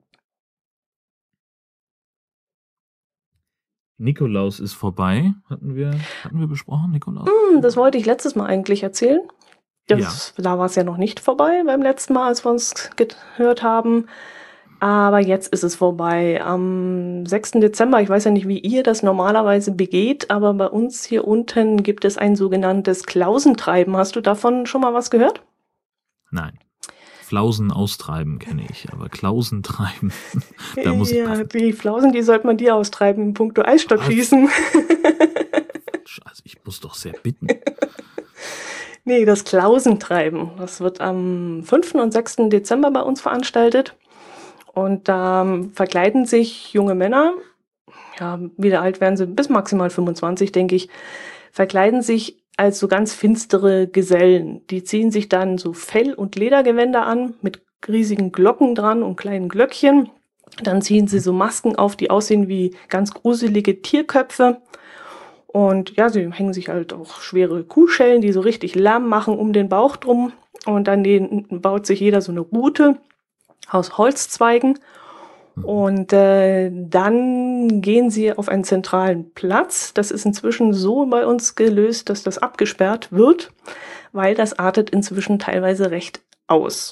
Nikolaus ist vorbei. Hatten wir, hatten wir besprochen, Nikolaus? Hm, das wollte ich letztes Mal eigentlich erzählen. Das, Da war es ja noch nicht vorbei beim letzten Mal, als wir uns gehört haben. Aber jetzt ist es vorbei. Am sechsten Dezember, ich weiß ja nicht, wie ihr das normalerweise begeht, aber bei uns hier unten gibt es ein sogenanntes Klausentreiben. Hast du davon schon mal was gehört? Nein. Flausen austreiben kenne ich, aber Klausen treiben, da muss ich ja, passen. die Flausen, die sollte man dir austreiben in puncto Eisstockschießen. Also ich muss doch sehr bitten. Nee, das Klausentreiben. Das wird am fünften und sechsten Dezember bei uns veranstaltet. Und da ähm, verkleiden sich junge Männer, ja, wie alt werden sie, bis maximal fünfundzwanzig, denke ich, verkleiden sich als so ganz finstere Gesellen. Die ziehen sich dann so Fell- und Ledergewänder an mit riesigen Glocken dran und kleinen Glöckchen. Dann ziehen sie so Masken auf, die aussehen wie ganz gruselige Tierköpfe. Und ja, sie hängen sich halt auch schwere Kuhschellen, die so richtig Lärm machen, um den Bauch drum. Und dann baut sich jeder so eine Rute aus Holzzweigen. Und äh, dann gehen sie auf einen zentralen Platz. Das ist inzwischen so bei uns gelöst, dass das abgesperrt wird, weil das artet inzwischen teilweise recht aus.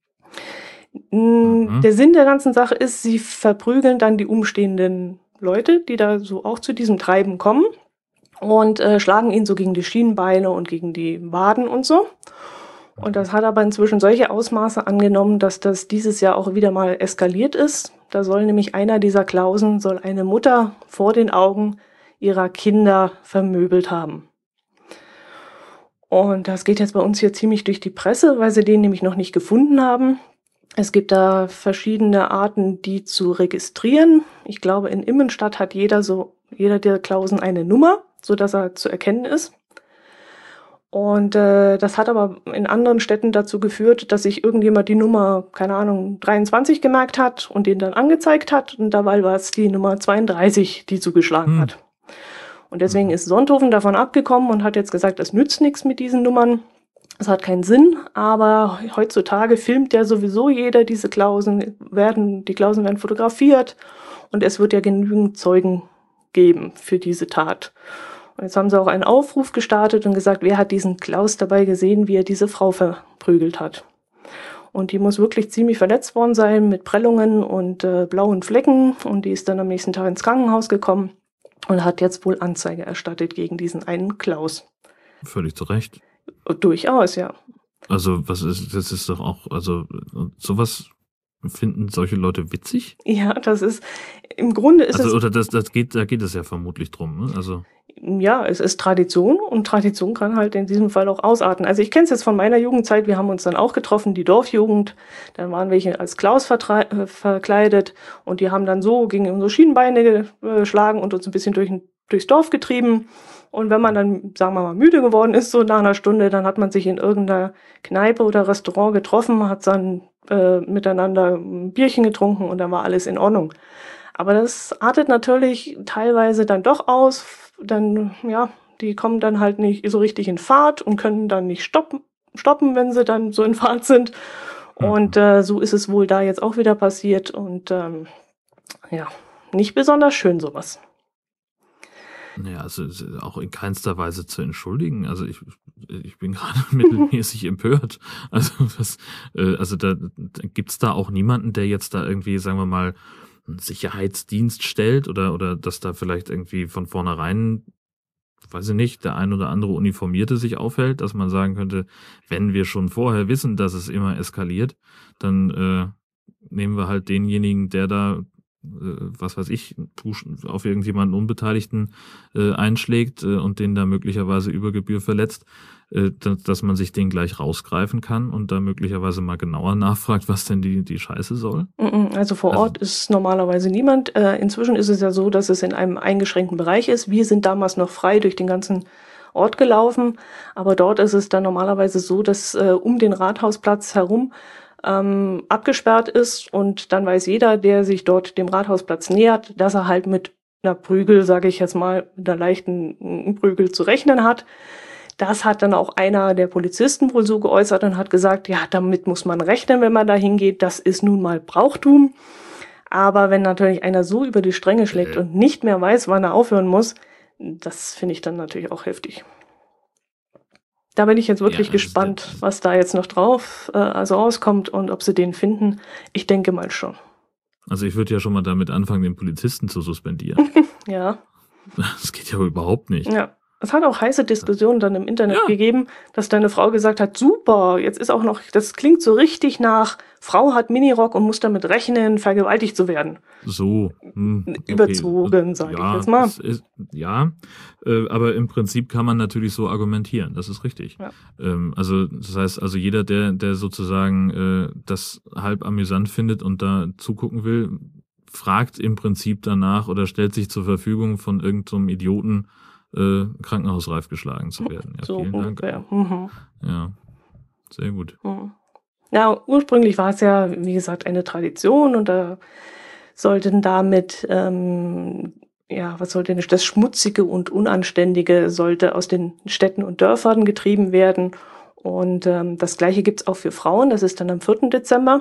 Mhm. Der Sinn der ganzen Sache ist, sie verprügeln dann die umstehenden Leute, die da so auch zu diesem Treiben kommen und äh, schlagen ihn so gegen die Schienenbeine und gegen die Waden und so. Und das hat aber inzwischen solche Ausmaße angenommen, dass das dieses Jahr auch wieder mal eskaliert ist. Da soll nämlich einer dieser Klausen, soll eine Mutter vor den Augen ihrer Kinder vermöbelt haben. Und das geht jetzt bei uns hier ziemlich durch die Presse, weil sie den nämlich noch nicht gefunden haben. Es gibt da verschiedene Arten, die zu registrieren. Ich glaube, in Immenstadt hat jeder so, jeder der Klausen eine Nummer, sodass er zu erkennen ist. Und äh, das hat aber in anderen Städten dazu geführt, dass sich irgendjemand die Nummer, keine Ahnung, dreiundzwanzig gemerkt hat und den dann angezeigt hat. Und dabei war es die Nummer zweiunddreißig, die zugeschlagen Hm. hat. Und deswegen ist Sonthofen davon abgekommen und hat jetzt gesagt, es nützt nichts mit diesen Nummern. Es hat keinen Sinn, aber heutzutage filmt ja sowieso jeder diese Klausen, werden, die Klausen werden fotografiert und es wird ja genügend Zeugen geben für diese Tat. Und jetzt haben sie auch einen Aufruf gestartet und gesagt, wer hat diesen Klaus dabei gesehen, wie er diese Frau verprügelt hat. Und die muss wirklich ziemlich verletzt worden sein mit Prellungen und äh, blauen Flecken und die ist dann am nächsten Tag ins Krankenhaus gekommen und hat jetzt wohl Anzeige erstattet gegen diesen einen Klaus. Völlig zu Recht. Durchaus, ja. Also, was ist, das ist doch auch, also, sowas finden solche Leute witzig? Ja, das ist, im Grunde ist also, es... Oder das, das geht, da geht es ja vermutlich drum, ne? Also. Ja, es ist Tradition und Tradition kann halt in diesem Fall auch ausarten. Also ich kenne es jetzt von meiner Jugendzeit, wir haben uns dann auch getroffen, die Dorfjugend, dann waren welche als Klaus äh, verkleidet und die haben dann so gegen unsere Schienenbeine geschlagen und uns ein bisschen durch, durchs Dorf getrieben. Und wenn man dann, sagen wir mal, müde geworden ist, so nach einer Stunde, dann hat man sich in irgendeiner Kneipe oder Restaurant getroffen, hat dann äh, miteinander ein Bierchen getrunken und dann war alles in Ordnung. Aber das artet natürlich teilweise dann doch aus, dann, ja, die kommen dann halt nicht so richtig in Fahrt und können dann nicht stoppen, stoppen, wenn sie dann so in Fahrt sind. Und äh, so ist es wohl da jetzt auch wieder passiert und ähm, ja, nicht besonders schön sowas. Naja, also auch in keinster Weise zu entschuldigen. Also ich, ich bin gerade mittelmäßig empört. Also, was, äh, also da, da gibt's da auch niemanden, der jetzt da irgendwie, sagen wir mal, einen Sicherheitsdienst stellt oder, oder dass da vielleicht irgendwie von vornherein, weiß ich nicht, der ein oder andere Uniformierte sich aufhält, dass man sagen könnte, wenn wir schon vorher wissen, dass es immer eskaliert, dann äh, nehmen wir halt denjenigen, der da was weiß ich, auf irgendjemanden Unbeteiligten äh, einschlägt äh, und den da möglicherweise über Gebühr verletzt, äh, dass, dass man sich den gleich rausgreifen kann und da möglicherweise mal genauer nachfragt, was denn die, die Scheiße soll? Also vor also, Ort ist normalerweise niemand. Äh, inzwischen ist es ja so, dass es in einem eingeschränkten Bereich ist. Wir sind damals noch frei durch den ganzen Ort gelaufen, aber dort ist es dann normalerweise so, dass äh, um den Rathausplatz herum Ähm, abgesperrt ist und dann weiß jeder, der sich dort dem Rathausplatz nähert, dass er halt mit einer Prügel, sage ich jetzt mal, mit einer leichten Prügel zu rechnen hat. Das hat dann auch einer der Polizisten wohl so geäußert und hat gesagt, ja, damit muss man rechnen, wenn man da hingeht, das ist nun mal Brauchtum. Aber wenn natürlich einer so über die Stränge schlägt und nicht mehr weiß, wann er aufhören muss, das finde ich dann natürlich auch heftig. Da bin ich jetzt wirklich ja, gespannt, was da jetzt noch drauf äh, also rauskommt und ob sie den finden. Ich denke mal schon. Also ich würde ja schon mal damit anfangen, den Polizisten zu suspendieren. Ja. Das geht ja überhaupt nicht. Ja. Es hat auch heiße Diskussionen dann im Internet ja. gegeben, dass deine Frau gesagt hat, super, jetzt ist auch noch, das klingt so richtig nach, Frau hat Minirock und muss damit rechnen, vergewaltigt zu werden. So. Hm, okay. Überzogen, sage ja, ich jetzt mal. Ist, ja, äh, aber im Prinzip kann man natürlich so argumentieren, das ist richtig. Ja. Ähm, also das heißt, also jeder, der, der sozusagen äh, das halb amüsant findet und da zugucken will, fragt im Prinzip danach oder stellt sich zur Verfügung von irgendeinem so Idioten, Äh, krankenhausreif geschlagen zu werden. Ja, so vielen Dank. Ungefähr. Mhm. Ja, sehr gut. Mhm. Ja, ursprünglich war es ja, wie gesagt, eine Tradition und da sollten damit, ähm, ja, was sollte nicht, das Schmutzige und Unanständige sollte aus den Städten und Dörfern getrieben werden. Und ähm, das Gleiche gibt's auch für Frauen, das ist dann am vierten Dezember.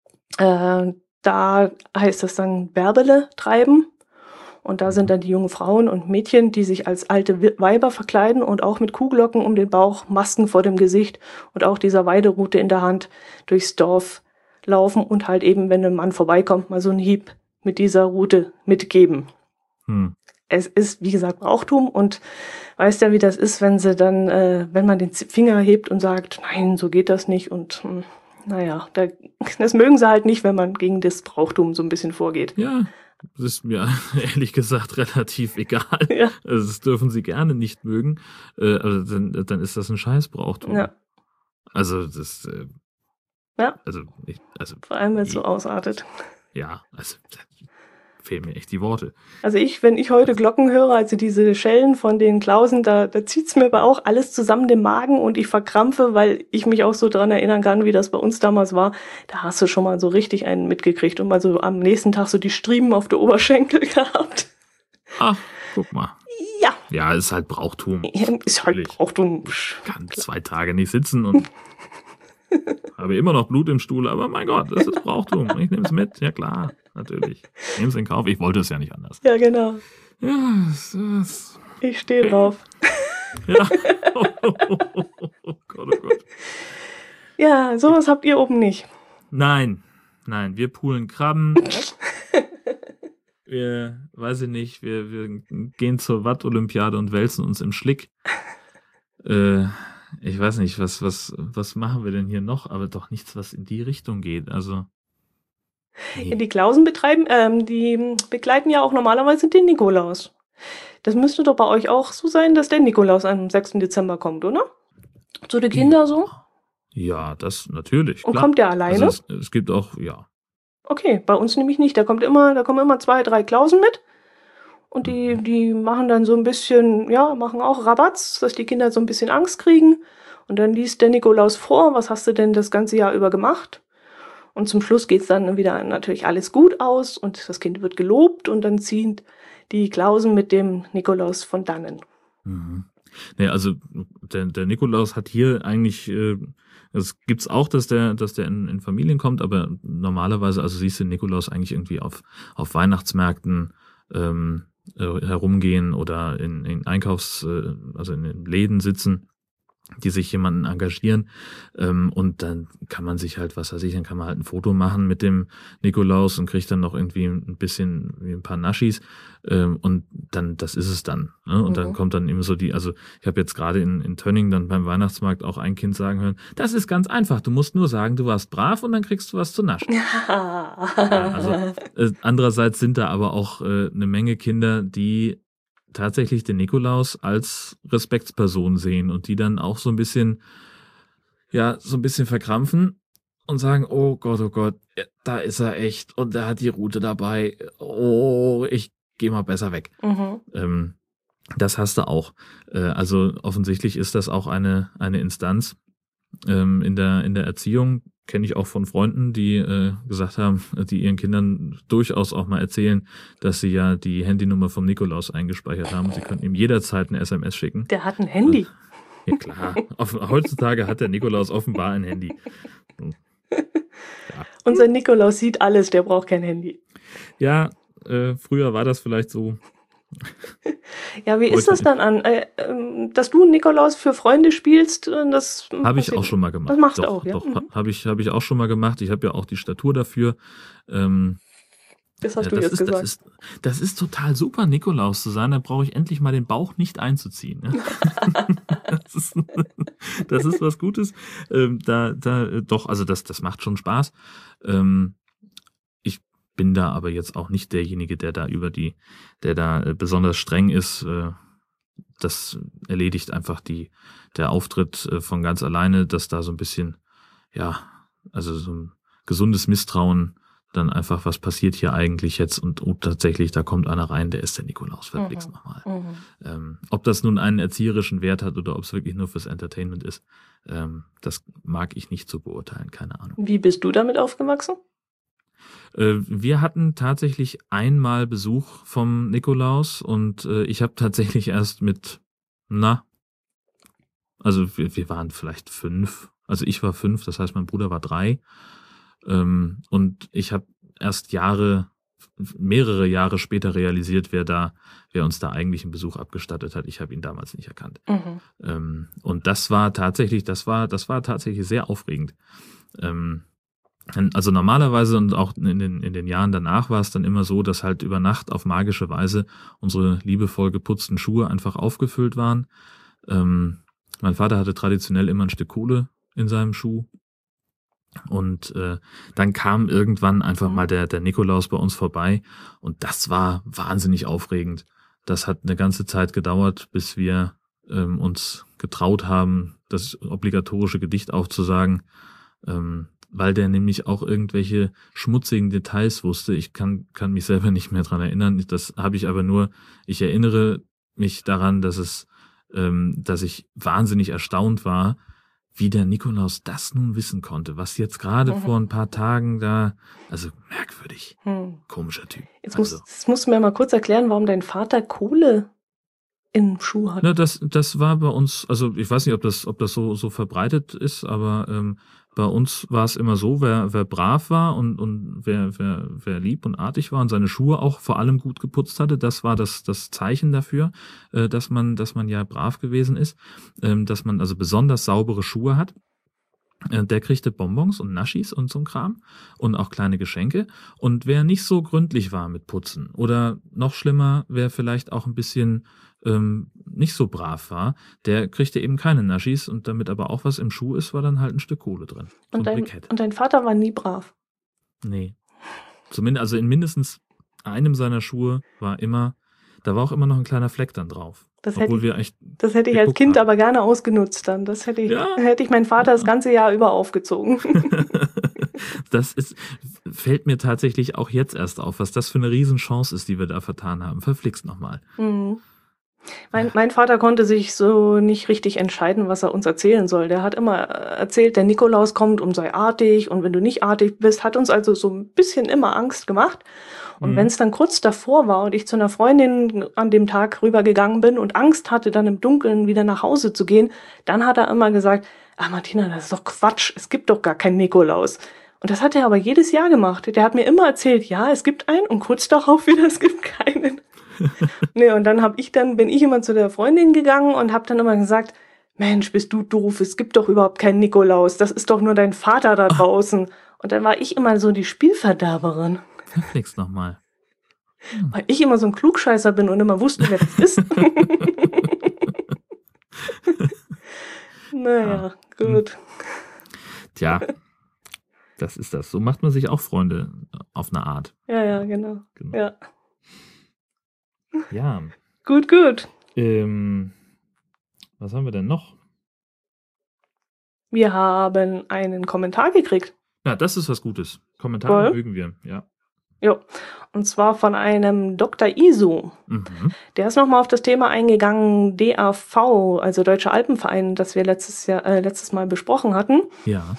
Äh, da heißt das dann Bärbele treiben. Und da sind dann die jungen Frauen und Mädchen, die sich als alte Weiber verkleiden und auch mit Kuhglocken um den Bauch, Masken vor dem Gesicht und auch dieser Weiderute in der Hand durchs Dorf laufen und halt eben, wenn ein Mann vorbeikommt, mal so einen Hieb mit dieser Rute mitgeben. Hm. Es ist, wie gesagt, Brauchtum und weißt ja, wie das ist, wenn sie dann, äh, wenn man den Finger hebt und sagt, nein, so geht das nicht und hm, naja, da, das mögen sie halt nicht, wenn man gegen das Brauchtum so ein bisschen vorgeht. Ja. Das ist mir ehrlich gesagt relativ egal. Ja. Also das dürfen sie gerne nicht mögen. Äh, also dann, dann ist das ein Scheißbrauchtum. Ja. Also das äh, ja. Also, ich, also vor allem, wenn es so ausartet. Ja, also fehlen mir echt die Worte. Also ich, wenn ich heute Glocken höre, also diese Schellen von den Klausen, da, da zieht's mir aber auch alles zusammen den Magen und ich verkrampfe, weil ich mich auch so dran erinnern kann, wie das bei uns damals war. Da hast du schon mal so richtig einen mitgekriegt und mal so am nächsten Tag so die Striemen auf der Oberschenkel gehabt. Ach, guck mal. Ja. Ja, ist halt Brauchtum. Ja, ist halt Natürlich. Brauchtum. Ich kann zwei Tage nicht sitzen und habe immer noch Blut im Stuhl, aber mein Gott, das ist Brauchtum. Ich nehme es mit, ja klar, natürlich. Ich nehme es in Kauf, ich wollte es ja nicht anders. Ja, genau. Ja, es ist... Ich stehe drauf. Ja. Oh, oh, oh, oh, oh Gott, oh Gott. Ja, sowas habt ihr oben nicht. Nein, nein, wir poolen Krabben. Wir, weiß ich nicht, wir, wir gehen zur Watt-Olympiade und wälzen uns im Schlick. Äh, ich weiß nicht, was, was, was machen wir denn hier noch? Aber doch nichts, was in die Richtung geht. Also. Nee. Die Klausen betreiben, ähm, die begleiten ja auch normalerweise den Nikolaus. Das müsste doch bei euch auch so sein, dass der Nikolaus am sechsten Dezember kommt, oder? Zu den Kindern ja. so? Ja, das natürlich. Und klar. kommt der alleine? Also es, es gibt auch, ja. Okay, bei uns nämlich nicht. Da kommt immer, da kommen immer zwei, drei Klausen mit. Und die, die machen dann so ein bisschen, ja, machen auch Rabatz, dass die Kinder so ein bisschen Angst kriegen. Und dann liest der Nikolaus vor, was hast du denn das ganze Jahr über gemacht? Und zum Schluss geht's dann wieder natürlich alles gut aus und das Kind wird gelobt und dann ziehen die Klausen mit dem Nikolaus von dannen. Mhm. Nee, also der, der Nikolaus hat hier eigentlich, äh, es gibt's auch, dass der, dass der in, in Familien kommt, aber normalerweise, also siehst du den Nikolaus eigentlich irgendwie auf, auf Weihnachtsmärkten ähm, äh, herumgehen oder in, in Einkaufs-, äh, also in den Läden sitzen, die sich jemanden engagieren, ähm, und dann kann man sich halt, was weiß ich, dann kann man halt ein Foto machen mit dem Nikolaus und kriegt dann noch irgendwie ein bisschen wie ein paar Naschis, ähm, und dann, das ist es dann, ne? Und mhm. dann kommt dann eben so die, also ich habe jetzt gerade in, in Tönning dann beim Weihnachtsmarkt auch ein Kind sagen hören, das ist ganz einfach, du musst nur sagen, du warst brav und dann kriegst du was zu naschen. Ja, also äh, andererseits sind da aber auch äh, eine Menge Kinder, die tatsächlich den Nikolaus als Respektsperson sehen und die dann auch so ein bisschen, ja, so ein bisschen verkrampfen und sagen, oh Gott, oh Gott, da ist er echt und der hat die Rute dabei. Oh, ich gehe mal besser weg. Mhm. Ähm, das hast du auch. Äh, also offensichtlich ist das auch eine, eine Instanz ähm, in der, in der Erziehung. Kenne ich auch von Freunden, die äh, gesagt haben, die ihren Kindern durchaus auch mal erzählen, dass sie ja die Handynummer vom Nikolaus eingespeichert haben. Sie können ihm jederzeit eine S M S schicken. Der hat ein Handy. Ja klar, Auf, heutzutage hat der Nikolaus offenbar ein Handy. Ja. Unser Nikolaus sieht alles, der braucht kein Handy. Ja, äh, früher war das vielleicht so. Ja, wie ist das dann an, äh, äh, dass du Nikolaus für Freunde spielst? Das habe ich auch schon mal gemacht. Das machst doch, du auch, ja? Doch, mhm. habe ich, hab ich auch schon mal gemacht. Ich habe ja auch die Statur dafür. Ähm, das hast ja, du das jetzt ist, gesagt. Das ist, das ist total super, Nikolaus zu sein. Da brauche ich endlich mal den Bauch nicht einzuziehen. Ne? das, ist, das ist was Gutes. Ähm, da, da, doch, also das, das macht schon Spaß. Ähm, bin da aber jetzt auch nicht derjenige, der da über die, der da besonders streng ist. Das erledigt einfach die, der Auftritt von ganz alleine, dass da so ein bisschen, ja, also so ein gesundes Misstrauen dann einfach, was passiert hier eigentlich jetzt und oh, tatsächlich, da kommt einer rein, der ist der Nikolaus, verblick's mhm. nochmal. Mhm. Ähm, ob das nun einen erzieherischen Wert hat oder ob es wirklich nur fürs Entertainment ist, ähm, das mag ich nicht so beurteilen, keine Ahnung. Wie bist du damit aufgewachsen? Wir hatten tatsächlich einmal Besuch vom Nikolaus und äh, ich habe tatsächlich erst mit, na, also wir, wir waren vielleicht fünf, also ich war fünf, das heißt mein Bruder war drei, ähm, und ich habe erst Jahre, mehrere Jahre später realisiert, wer da, wer uns da eigentlich einen Besuch abgestattet hat. Ich habe ihn damals nicht erkannt. Mhm. Ähm, und das war tatsächlich, das war, das war tatsächlich sehr aufregend. Ähm, Also normalerweise und auch in den, in den Jahren danach war es dann immer so, dass halt über Nacht auf magische Weise unsere liebevoll geputzten Schuhe einfach aufgefüllt waren. Ähm, mein Vater hatte traditionell immer ein Stück Kohle in seinem Schuh. Und äh, dann kam irgendwann einfach mal der, der Nikolaus bei uns vorbei und das war wahnsinnig aufregend. Das hat eine ganze Zeit gedauert, bis wir ähm, uns getraut haben, das obligatorische Gedicht aufzusagen. Ähm, weil der nämlich auch irgendwelche schmutzigen Details wusste. Ich kann, kann mich selber nicht mehr dran erinnern. Das habe ich aber nur, ich erinnere mich daran, dass es, ähm, dass ich wahnsinnig erstaunt war, wie der Nikolaus das nun wissen konnte, was jetzt gerade mhm. vor ein paar Tagen da, also merkwürdig, hm. komischer Typ. Jetzt, also, musst, jetzt musst du mir mal kurz erklären, warum dein Vater Kohle im Schuh hat. Na, das, das war bei uns, also ich weiß nicht, ob das, ob das so, so verbreitet ist, aber ähm, bei uns war es immer so, wer, wer brav war und, und wer, wer, wer lieb und artig war und seine Schuhe auch vor allem gut geputzt hatte, das war das, das Zeichen dafür, äh, dass man, dass man ja brav gewesen ist, ähm, dass man also besonders saubere Schuhe hat. Äh, Der kriegte Bonbons und Naschis und so ein Kram und auch kleine Geschenke. Und wer nicht so gründlich war mit Putzen oder noch schlimmer, wer vielleicht auch ein bisschen ähm, nicht so brav war, der kriegte eben keine Naschis und damit aber auch was im Schuh ist, war dann halt ein Stück Kohle drin. So ein Und dein, Brikett. und dein Vater war nie brav. Nee. Zumindest, also in mindestens einem seiner Schuhe war immer, da war auch immer noch ein kleiner Fleck dann drauf. Das hätte Obwohl ich, wir echt das hätte ich als geguckt Kind haben. aber gerne ausgenutzt dann. Das hätte ich, Ja. hätte ich meinen Vater das ganze Jahr über aufgezogen. Das ist, fällt mir tatsächlich auch jetzt erst auf, was das für eine Riesenchance ist, die wir da vertan haben. Verflixt nochmal. Mhm. Mein, mein Vater konnte sich so nicht richtig entscheiden, was er uns erzählen soll. Der hat immer erzählt, der Nikolaus kommt und sei artig. Und wenn du nicht artig bist, hat uns also so ein bisschen immer Angst gemacht. Und Mhm. wenn es dann kurz davor war und ich zu einer Freundin an dem Tag rübergegangen bin und Angst hatte, dann im Dunkeln wieder nach Hause zu gehen, dann hat er immer gesagt, ah Martina, das ist doch Quatsch, es gibt doch gar keinen Nikolaus. Und das hat er aber jedes Jahr gemacht. Der hat mir immer erzählt, ja, es gibt einen und kurz darauf wieder, es gibt keinen. Nee, und dann hab ich dann, bin ich immer zu der Freundin gegangen und habe dann immer gesagt, Mensch, bist du doof, es gibt doch überhaupt keinen Nikolaus, das ist doch nur dein Vater da draußen. Und dann war ich immer so die Spielverderberin. Verflixt nochmal. Hm. Weil ich immer so ein Klugscheißer bin und immer wusste, wer das ist. Naja, Ja. gut. Tja, das ist das. So macht man sich auch Freunde auf eine Art. Ja, ja, genau. Genau. Ja. Ja. Gut, gut. Ähm, was haben wir denn noch? Wir haben einen Kommentar gekriegt. Ja, das ist was Gutes. Kommentare Voll. mögen wir, ja. Ja, und zwar von einem Doktor Iso. Mhm. Der ist nochmal auf das Thema eingegangen, D A V, also Deutscher Alpenverein, das wir letztes Jahr, äh, letztes Mal besprochen hatten. Ja.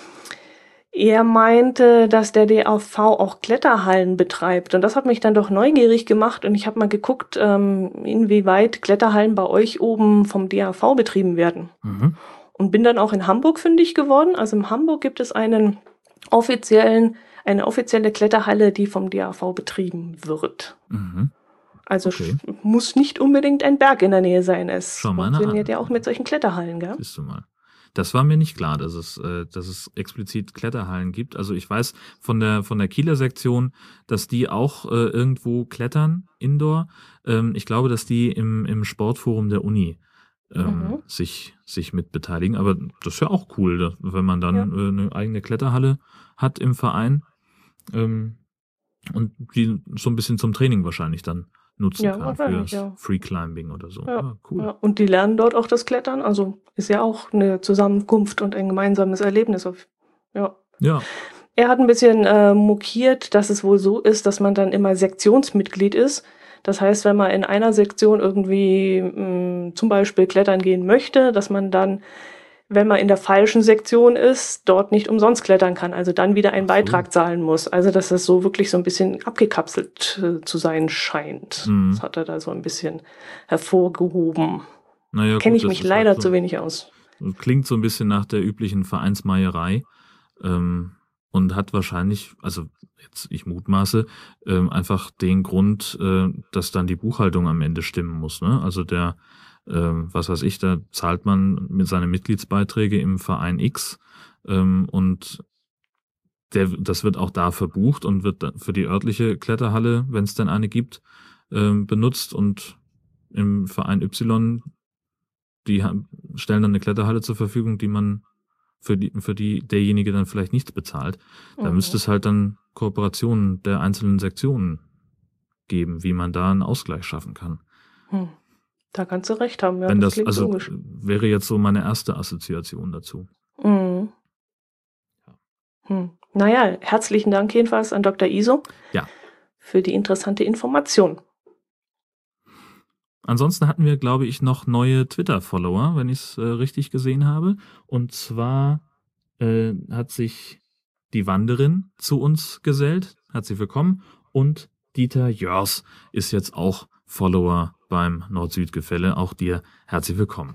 Er meinte, dass der D A V auch Kletterhallen betreibt. Und das hat mich dann doch neugierig gemacht. Und ich habe mal geguckt, ähm, inwieweit Kletterhallen bei euch oben vom D A V betrieben werden. Mhm. Und bin dann auch in Hamburg fündig geworden. Also in Hamburg gibt es einen offiziellen, eine offizielle Kletterhalle, die vom D A V betrieben wird. Mhm. Also Okay. sch- muss nicht unbedingt ein Berg in der Nähe sein. Es Schau mal einer funktioniert an. ja auch mit solchen Kletterhallen, gell? Siehst du mal. Das war mir nicht klar, dass es, äh, dass es explizit Kletterhallen gibt. Also ich weiß von der, von der Kieler Sektion, dass die auch äh, irgendwo klettern, Indoor. Ähm, ich glaube, dass die im, im Sportforum der Uni ähm, Mhm. sich, sich mit beteiligen. Aber das ist ja auch cool, dass, wenn man dann Ja. äh, eine eigene Kletterhalle hat im Verein ähm, und die so ein bisschen zum Training wahrscheinlich dann nutzen Ja, kann wahrscheinlich, fürs ja. Free Climbing oder so. Ja, Ja, cool. Ja, und die lernen dort auch das Klettern. Also ist ja auch eine Zusammenkunft und ein gemeinsames Erlebnis. Auf, ja. Ja. Er hat ein bisschen äh, mokiert, dass es wohl so ist, dass man dann immer Sektionsmitglied ist. Das heißt, wenn man in einer Sektion irgendwie mh, zum Beispiel klettern gehen möchte, dass man dann, wenn man in der falschen Sektion ist, dort nicht umsonst klettern kann. Also dann wieder einen Ach so. Beitrag zahlen muss. Also dass das so wirklich so ein bisschen abgekapselt äh, zu sein scheint. Mhm. Das hat er da so ein bisschen hervorgehoben. Naja, Kenne gut, ich das mich ist leider halt so, zu wenig aus. klingt so ein bisschen nach der üblichen Vereinsmeierei ähm, und hat wahrscheinlich, also jetzt ich mutmaße, ähm, einfach den Grund, äh, dass dann die Buchhaltung am Ende stimmen muss. Ne? Also der, ähm, was weiß ich, da zahlt man mit seinen Mitgliedsbeiträge im Verein X ähm, und der, das wird auch da verbucht und wird dann für die örtliche Kletterhalle, wenn es denn eine gibt, ähm, benutzt und im Verein Y, die haben, stellen dann eine Kletterhalle zur Verfügung, die man für die, für die derjenige dann vielleicht nichts bezahlt. Da Mhm. müsste es halt dann Kooperationen der einzelnen Sektionen geben, wie man da einen Ausgleich schaffen kann. Hm. Da kannst du recht haben, ja, Wenn das das, klingt also logisch. wäre jetzt so meine erste Assoziation dazu. Mhm. Hm. Naja, herzlichen Dank jedenfalls an Doktor Iso Ja. für die interessante Information. Ansonsten hatten wir, glaube ich, noch neue Twitter-Follower, wenn ich es äh, richtig gesehen habe. Und zwar äh, hat sich die Wanderin zu uns gesellt. Herzlich willkommen. Und Dieter Jörs ist jetzt auch Follower beim Nord-Süd-Gefälle. Auch dir herzlich willkommen.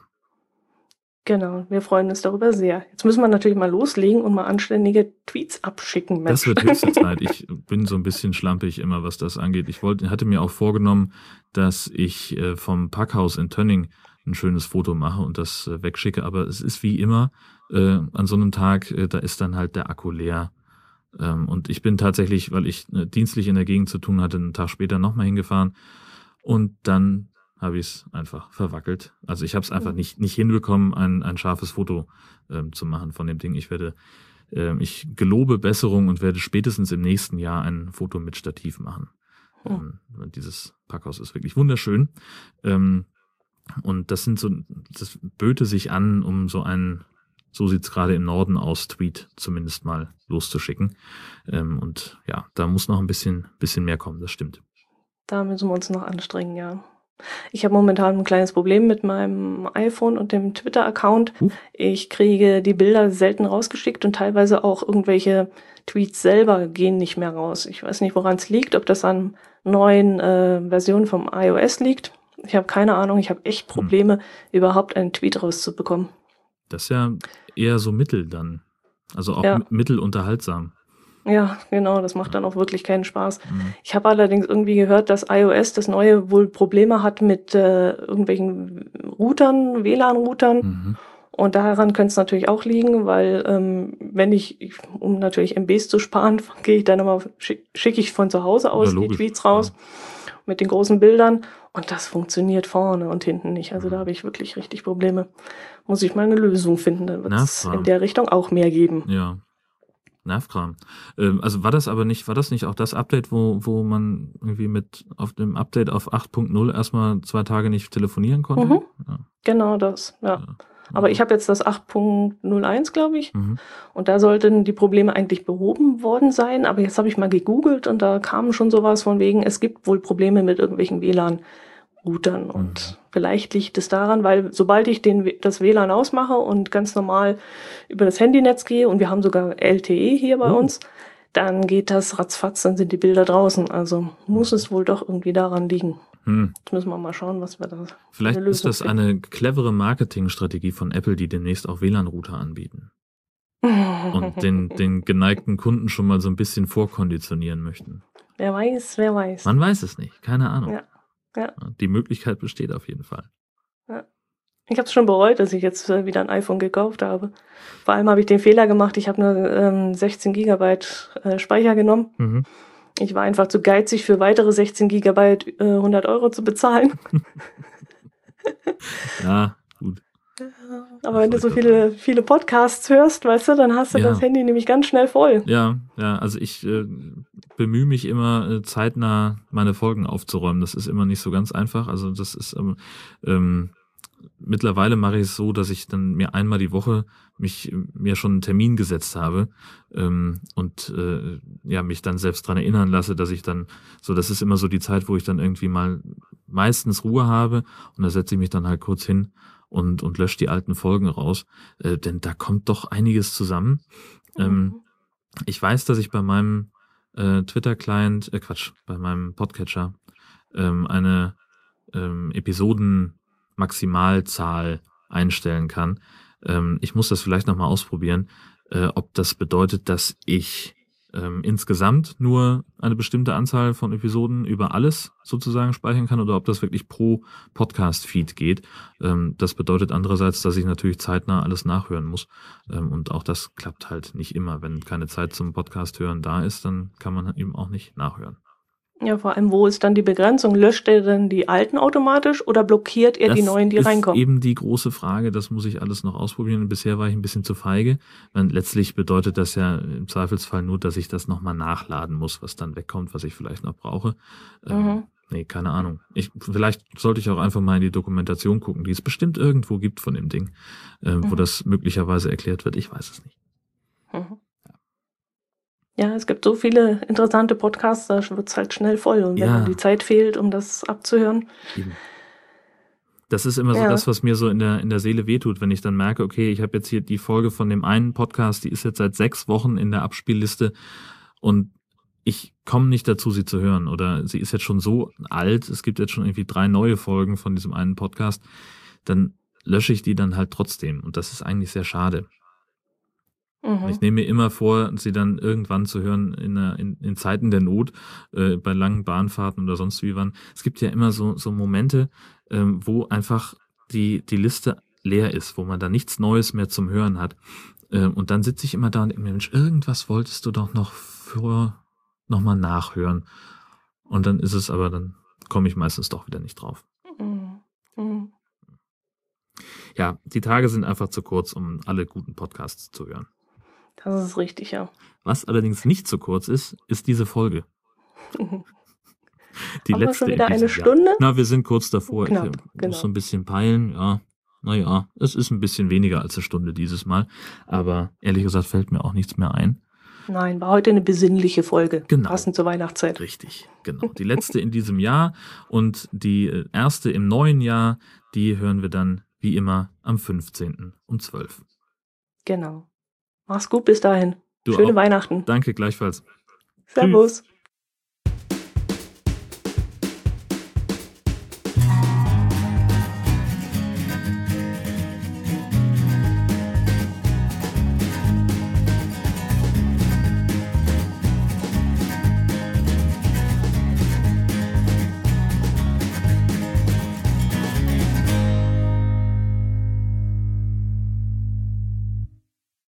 Genau, wir freuen uns darüber sehr. Jetzt müssen wir natürlich mal loslegen und mal anständige Tweets abschicken, Mensch. Das wird höchste Zeit. Ich bin so ein bisschen schlampig immer, was das angeht. Ich wollte, hatte mir auch vorgenommen, dass ich äh, vom Packhaus in Tönning ein schönes Foto mache und das äh, wegschicke. Aber es ist wie immer äh, an so einem Tag, äh, da ist dann halt der Akku leer. Ähm, und ich bin tatsächlich, weil ich äh, dienstlich in der Gegend zu tun hatte, einen Tag später nochmal hingefahren. Und dann habe ich es einfach verwackelt. Also ich habe es einfach Mhm. nicht, nicht hinbekommen, ein, ein scharfes Foto ähm, zu machen von dem Ding. Ich werde, ähm, ich gelobe Besserung und werde spätestens im nächsten Jahr ein Foto mit Stativ machen. Mhm. Ähm, dieses Packhaus ist wirklich wunderschön. Ähm, und das sind so, das böte sich an, um so einen, so sieht's gerade im Norden aus, Tweet zumindest mal loszuschicken. Ähm, und ja, da muss noch ein bisschen, bisschen mehr kommen, das stimmt. Da müssen wir uns noch anstrengen, ja. Ich habe momentan ein kleines Problem mit meinem iPhone und dem Twitter-Account. Uh. Ich kriege die Bilder selten rausgeschickt und teilweise auch irgendwelche Tweets selber gehen nicht mehr raus. Ich weiß nicht, woran es liegt, ob das an neuen äh, Versionen vom iOS liegt. Ich habe keine Ahnung, ich habe echt Probleme, hm. überhaupt einen Tweet rauszubekommen. Das ist ja eher so mittel dann. Also auch Ja. m- mittelunterhaltsam. Ja, genau, das macht dann auch wirklich keinen Spaß. Mhm. Ich habe allerdings irgendwie gehört, dass iOS, das neue, wohl Probleme hat mit äh, irgendwelchen Routern, W L A N-Routern. Mhm. Und daran könnte es natürlich auch liegen, weil ähm, wenn ich, ich, um natürlich M Bs zu sparen, gehe ich dann immer, schick, schicke ich von zu Hause aus die Tweets raus ja. mit den großen Bildern. Und das funktioniert vorne und hinten nicht. Also mhm. da habe ich wirklich richtig Probleme. Muss ich mal eine Lösung finden, dann wird es in der Richtung auch mehr geben. Ja. Nervkram. Ähm, also war das aber nicht, war das nicht auch das Update, wo, wo man irgendwie mit auf dem Update auf acht Punkt null erstmal zwei Tage nicht telefonieren konnte? Mhm. Ja. Genau das, ja. ja. Aber ich habe jetzt das acht Punkt null eins, glaube ich. Mhm. Und da sollten die Probleme eigentlich behoben worden sein. Aber jetzt habe ich mal gegoogelt und da kam schon sowas von wegen, es gibt wohl Probleme mit irgendwelchen W L A N-Routern. Und mhm. vielleicht liegt es daran, weil sobald ich den, das W L A N ausmache und ganz normal über das Handynetz gehe, und wir haben sogar L T E hier bei oh. uns, dann geht das ratzfatz, dann sind die Bilder draußen. Also muss es wohl doch irgendwie daran liegen. Hm. Jetzt müssen wir mal schauen, was wir da. Vielleicht ist das finden. Eine clevere Marketingstrategie von Apple, die demnächst auch W L A N-Router anbieten. Und den, den geneigten Kunden schon mal so ein bisschen vorkonditionieren möchten. Wer weiß, wer weiß. Man weiß es nicht, keine Ahnung. Ja. Ja. Die Möglichkeit besteht auf jeden Fall. Ja. Ich habe es schon bereut, dass ich jetzt wieder ein iPhone gekauft habe. Vor allem habe ich den Fehler gemacht, ich habe nur ähm, sechzehn Gigabyte äh, Speicher genommen. Mhm. Ich war einfach zu geizig, für weitere sechzehn Gigabyte äh, hundert Euro zu bezahlen. Ja, gut. Aber wenn du so viele, viele Podcasts hörst, weißt du, dann hast du ja. das Handy nämlich ganz schnell voll. Ja, ja, also ich äh, bemühe mich immer äh, zeitnah meine Folgen aufzuräumen. Das ist immer nicht so ganz einfach. Also das ist ähm, ähm, mittlerweile mache ich es so, dass ich dann mir einmal die Woche mich mir schon einen Termin gesetzt habe ähm, und äh, ja mich dann selbst dran erinnern lasse, dass ich dann so, das ist immer so die Zeit, wo ich dann irgendwie mal meistens Ruhe habe und da setze ich mich dann halt kurz hin und und lösche die alten Folgen raus, äh, denn da kommt doch einiges zusammen. Mhm. Ähm, ich weiß, dass ich bei meinem äh, Twitter-Client, äh, Quatsch, bei meinem Podcatcher ähm, eine ähm, Episoden Maximalzahl einstellen kann. Ähm, ich muss das vielleicht nochmal ausprobieren, äh, ob das bedeutet, dass ich ähm, insgesamt nur eine bestimmte Anzahl von Episoden über alles sozusagen speichern kann oder ob das wirklich pro Podcast-Feed geht. Ähm, das bedeutet andererseits, dass ich natürlich zeitnah alles nachhören muss. Ähm, und auch das klappt halt nicht immer. Wenn keine Zeit zum Podcast hören da ist, dann kann man eben auch nicht nachhören. Ja, vor allem, wo ist dann die Begrenzung? Löscht er denn die alten automatisch oder blockiert er das die neuen, die ist reinkommen? Eben die große Frage, das muss ich alles noch ausprobieren. Bisher war ich ein bisschen zu feige. Und letztlich bedeutet das ja im Zweifelsfall nur, dass ich das nochmal nachladen muss, was dann wegkommt, was ich vielleicht noch brauche. Mhm. Ähm, nee, keine Ahnung. Ich, vielleicht sollte ich auch einfach mal in die Dokumentation gucken, die es bestimmt irgendwo gibt von dem Ding, äh, mhm. wo das möglicherweise erklärt wird. Ich weiß es nicht. Mhm. Ja, es gibt so viele interessante Podcasts, da wird es halt schnell voll. Und wenn ja. dann die Zeit fehlt, um das abzuhören. Eben. Das ist immer so ja. das, was mir so in der, in der Seele wehtut, wenn ich dann merke, okay, ich habe jetzt hier die Folge von dem einen Podcast, die ist jetzt seit sechs Wochen in der Abspielliste und ich komme nicht dazu, sie zu hören. Oder sie ist jetzt schon so alt, es gibt jetzt schon irgendwie drei neue Folgen von diesem einen Podcast, dann lösche ich die dann halt trotzdem. Und das ist eigentlich sehr schade. Mhm. Ich nehme mir immer vor, sie dann irgendwann zu hören in, der, in, in Zeiten der Not, äh, bei langen Bahnfahrten oder sonst wie wann. Es gibt ja immer so, so Momente, ähm, wo einfach die, die Liste leer ist, wo man da nichts Neues mehr zum Hören hat. Ähm, und dann sitze ich immer da und denke mir, Mensch, irgendwas wolltest du doch noch für nochmal nachhören. Und dann ist es aber, dann komme ich meistens doch wieder nicht drauf. Mhm. Mhm. Ja, die Tage sind einfach zu kurz, um alle guten Podcasts zu hören. Das ist richtig, ja. Was allerdings nicht zu kurz ist, ist diese Folge. Die Haben letzte wir schon wieder in eine diesem Stunde? Jahr. Na, wir sind kurz davor. Knapp, ich genau. muss so ein bisschen peilen, ja. Naja, es ist ein bisschen weniger als eine Stunde dieses Mal. Aber ehrlich gesagt fällt mir auch nichts mehr ein. Nein, war heute eine besinnliche Folge. Genau. Passend zur Weihnachtszeit. Richtig, genau. Die letzte in diesem Jahr und die erste im neuen Jahr, die hören wir dann wie immer am fünfzehnten um zwölf. Genau. Mach's gut bis dahin. Du Schöne auch. Weihnachten. Danke, gleichfalls. Servus. Tschüss.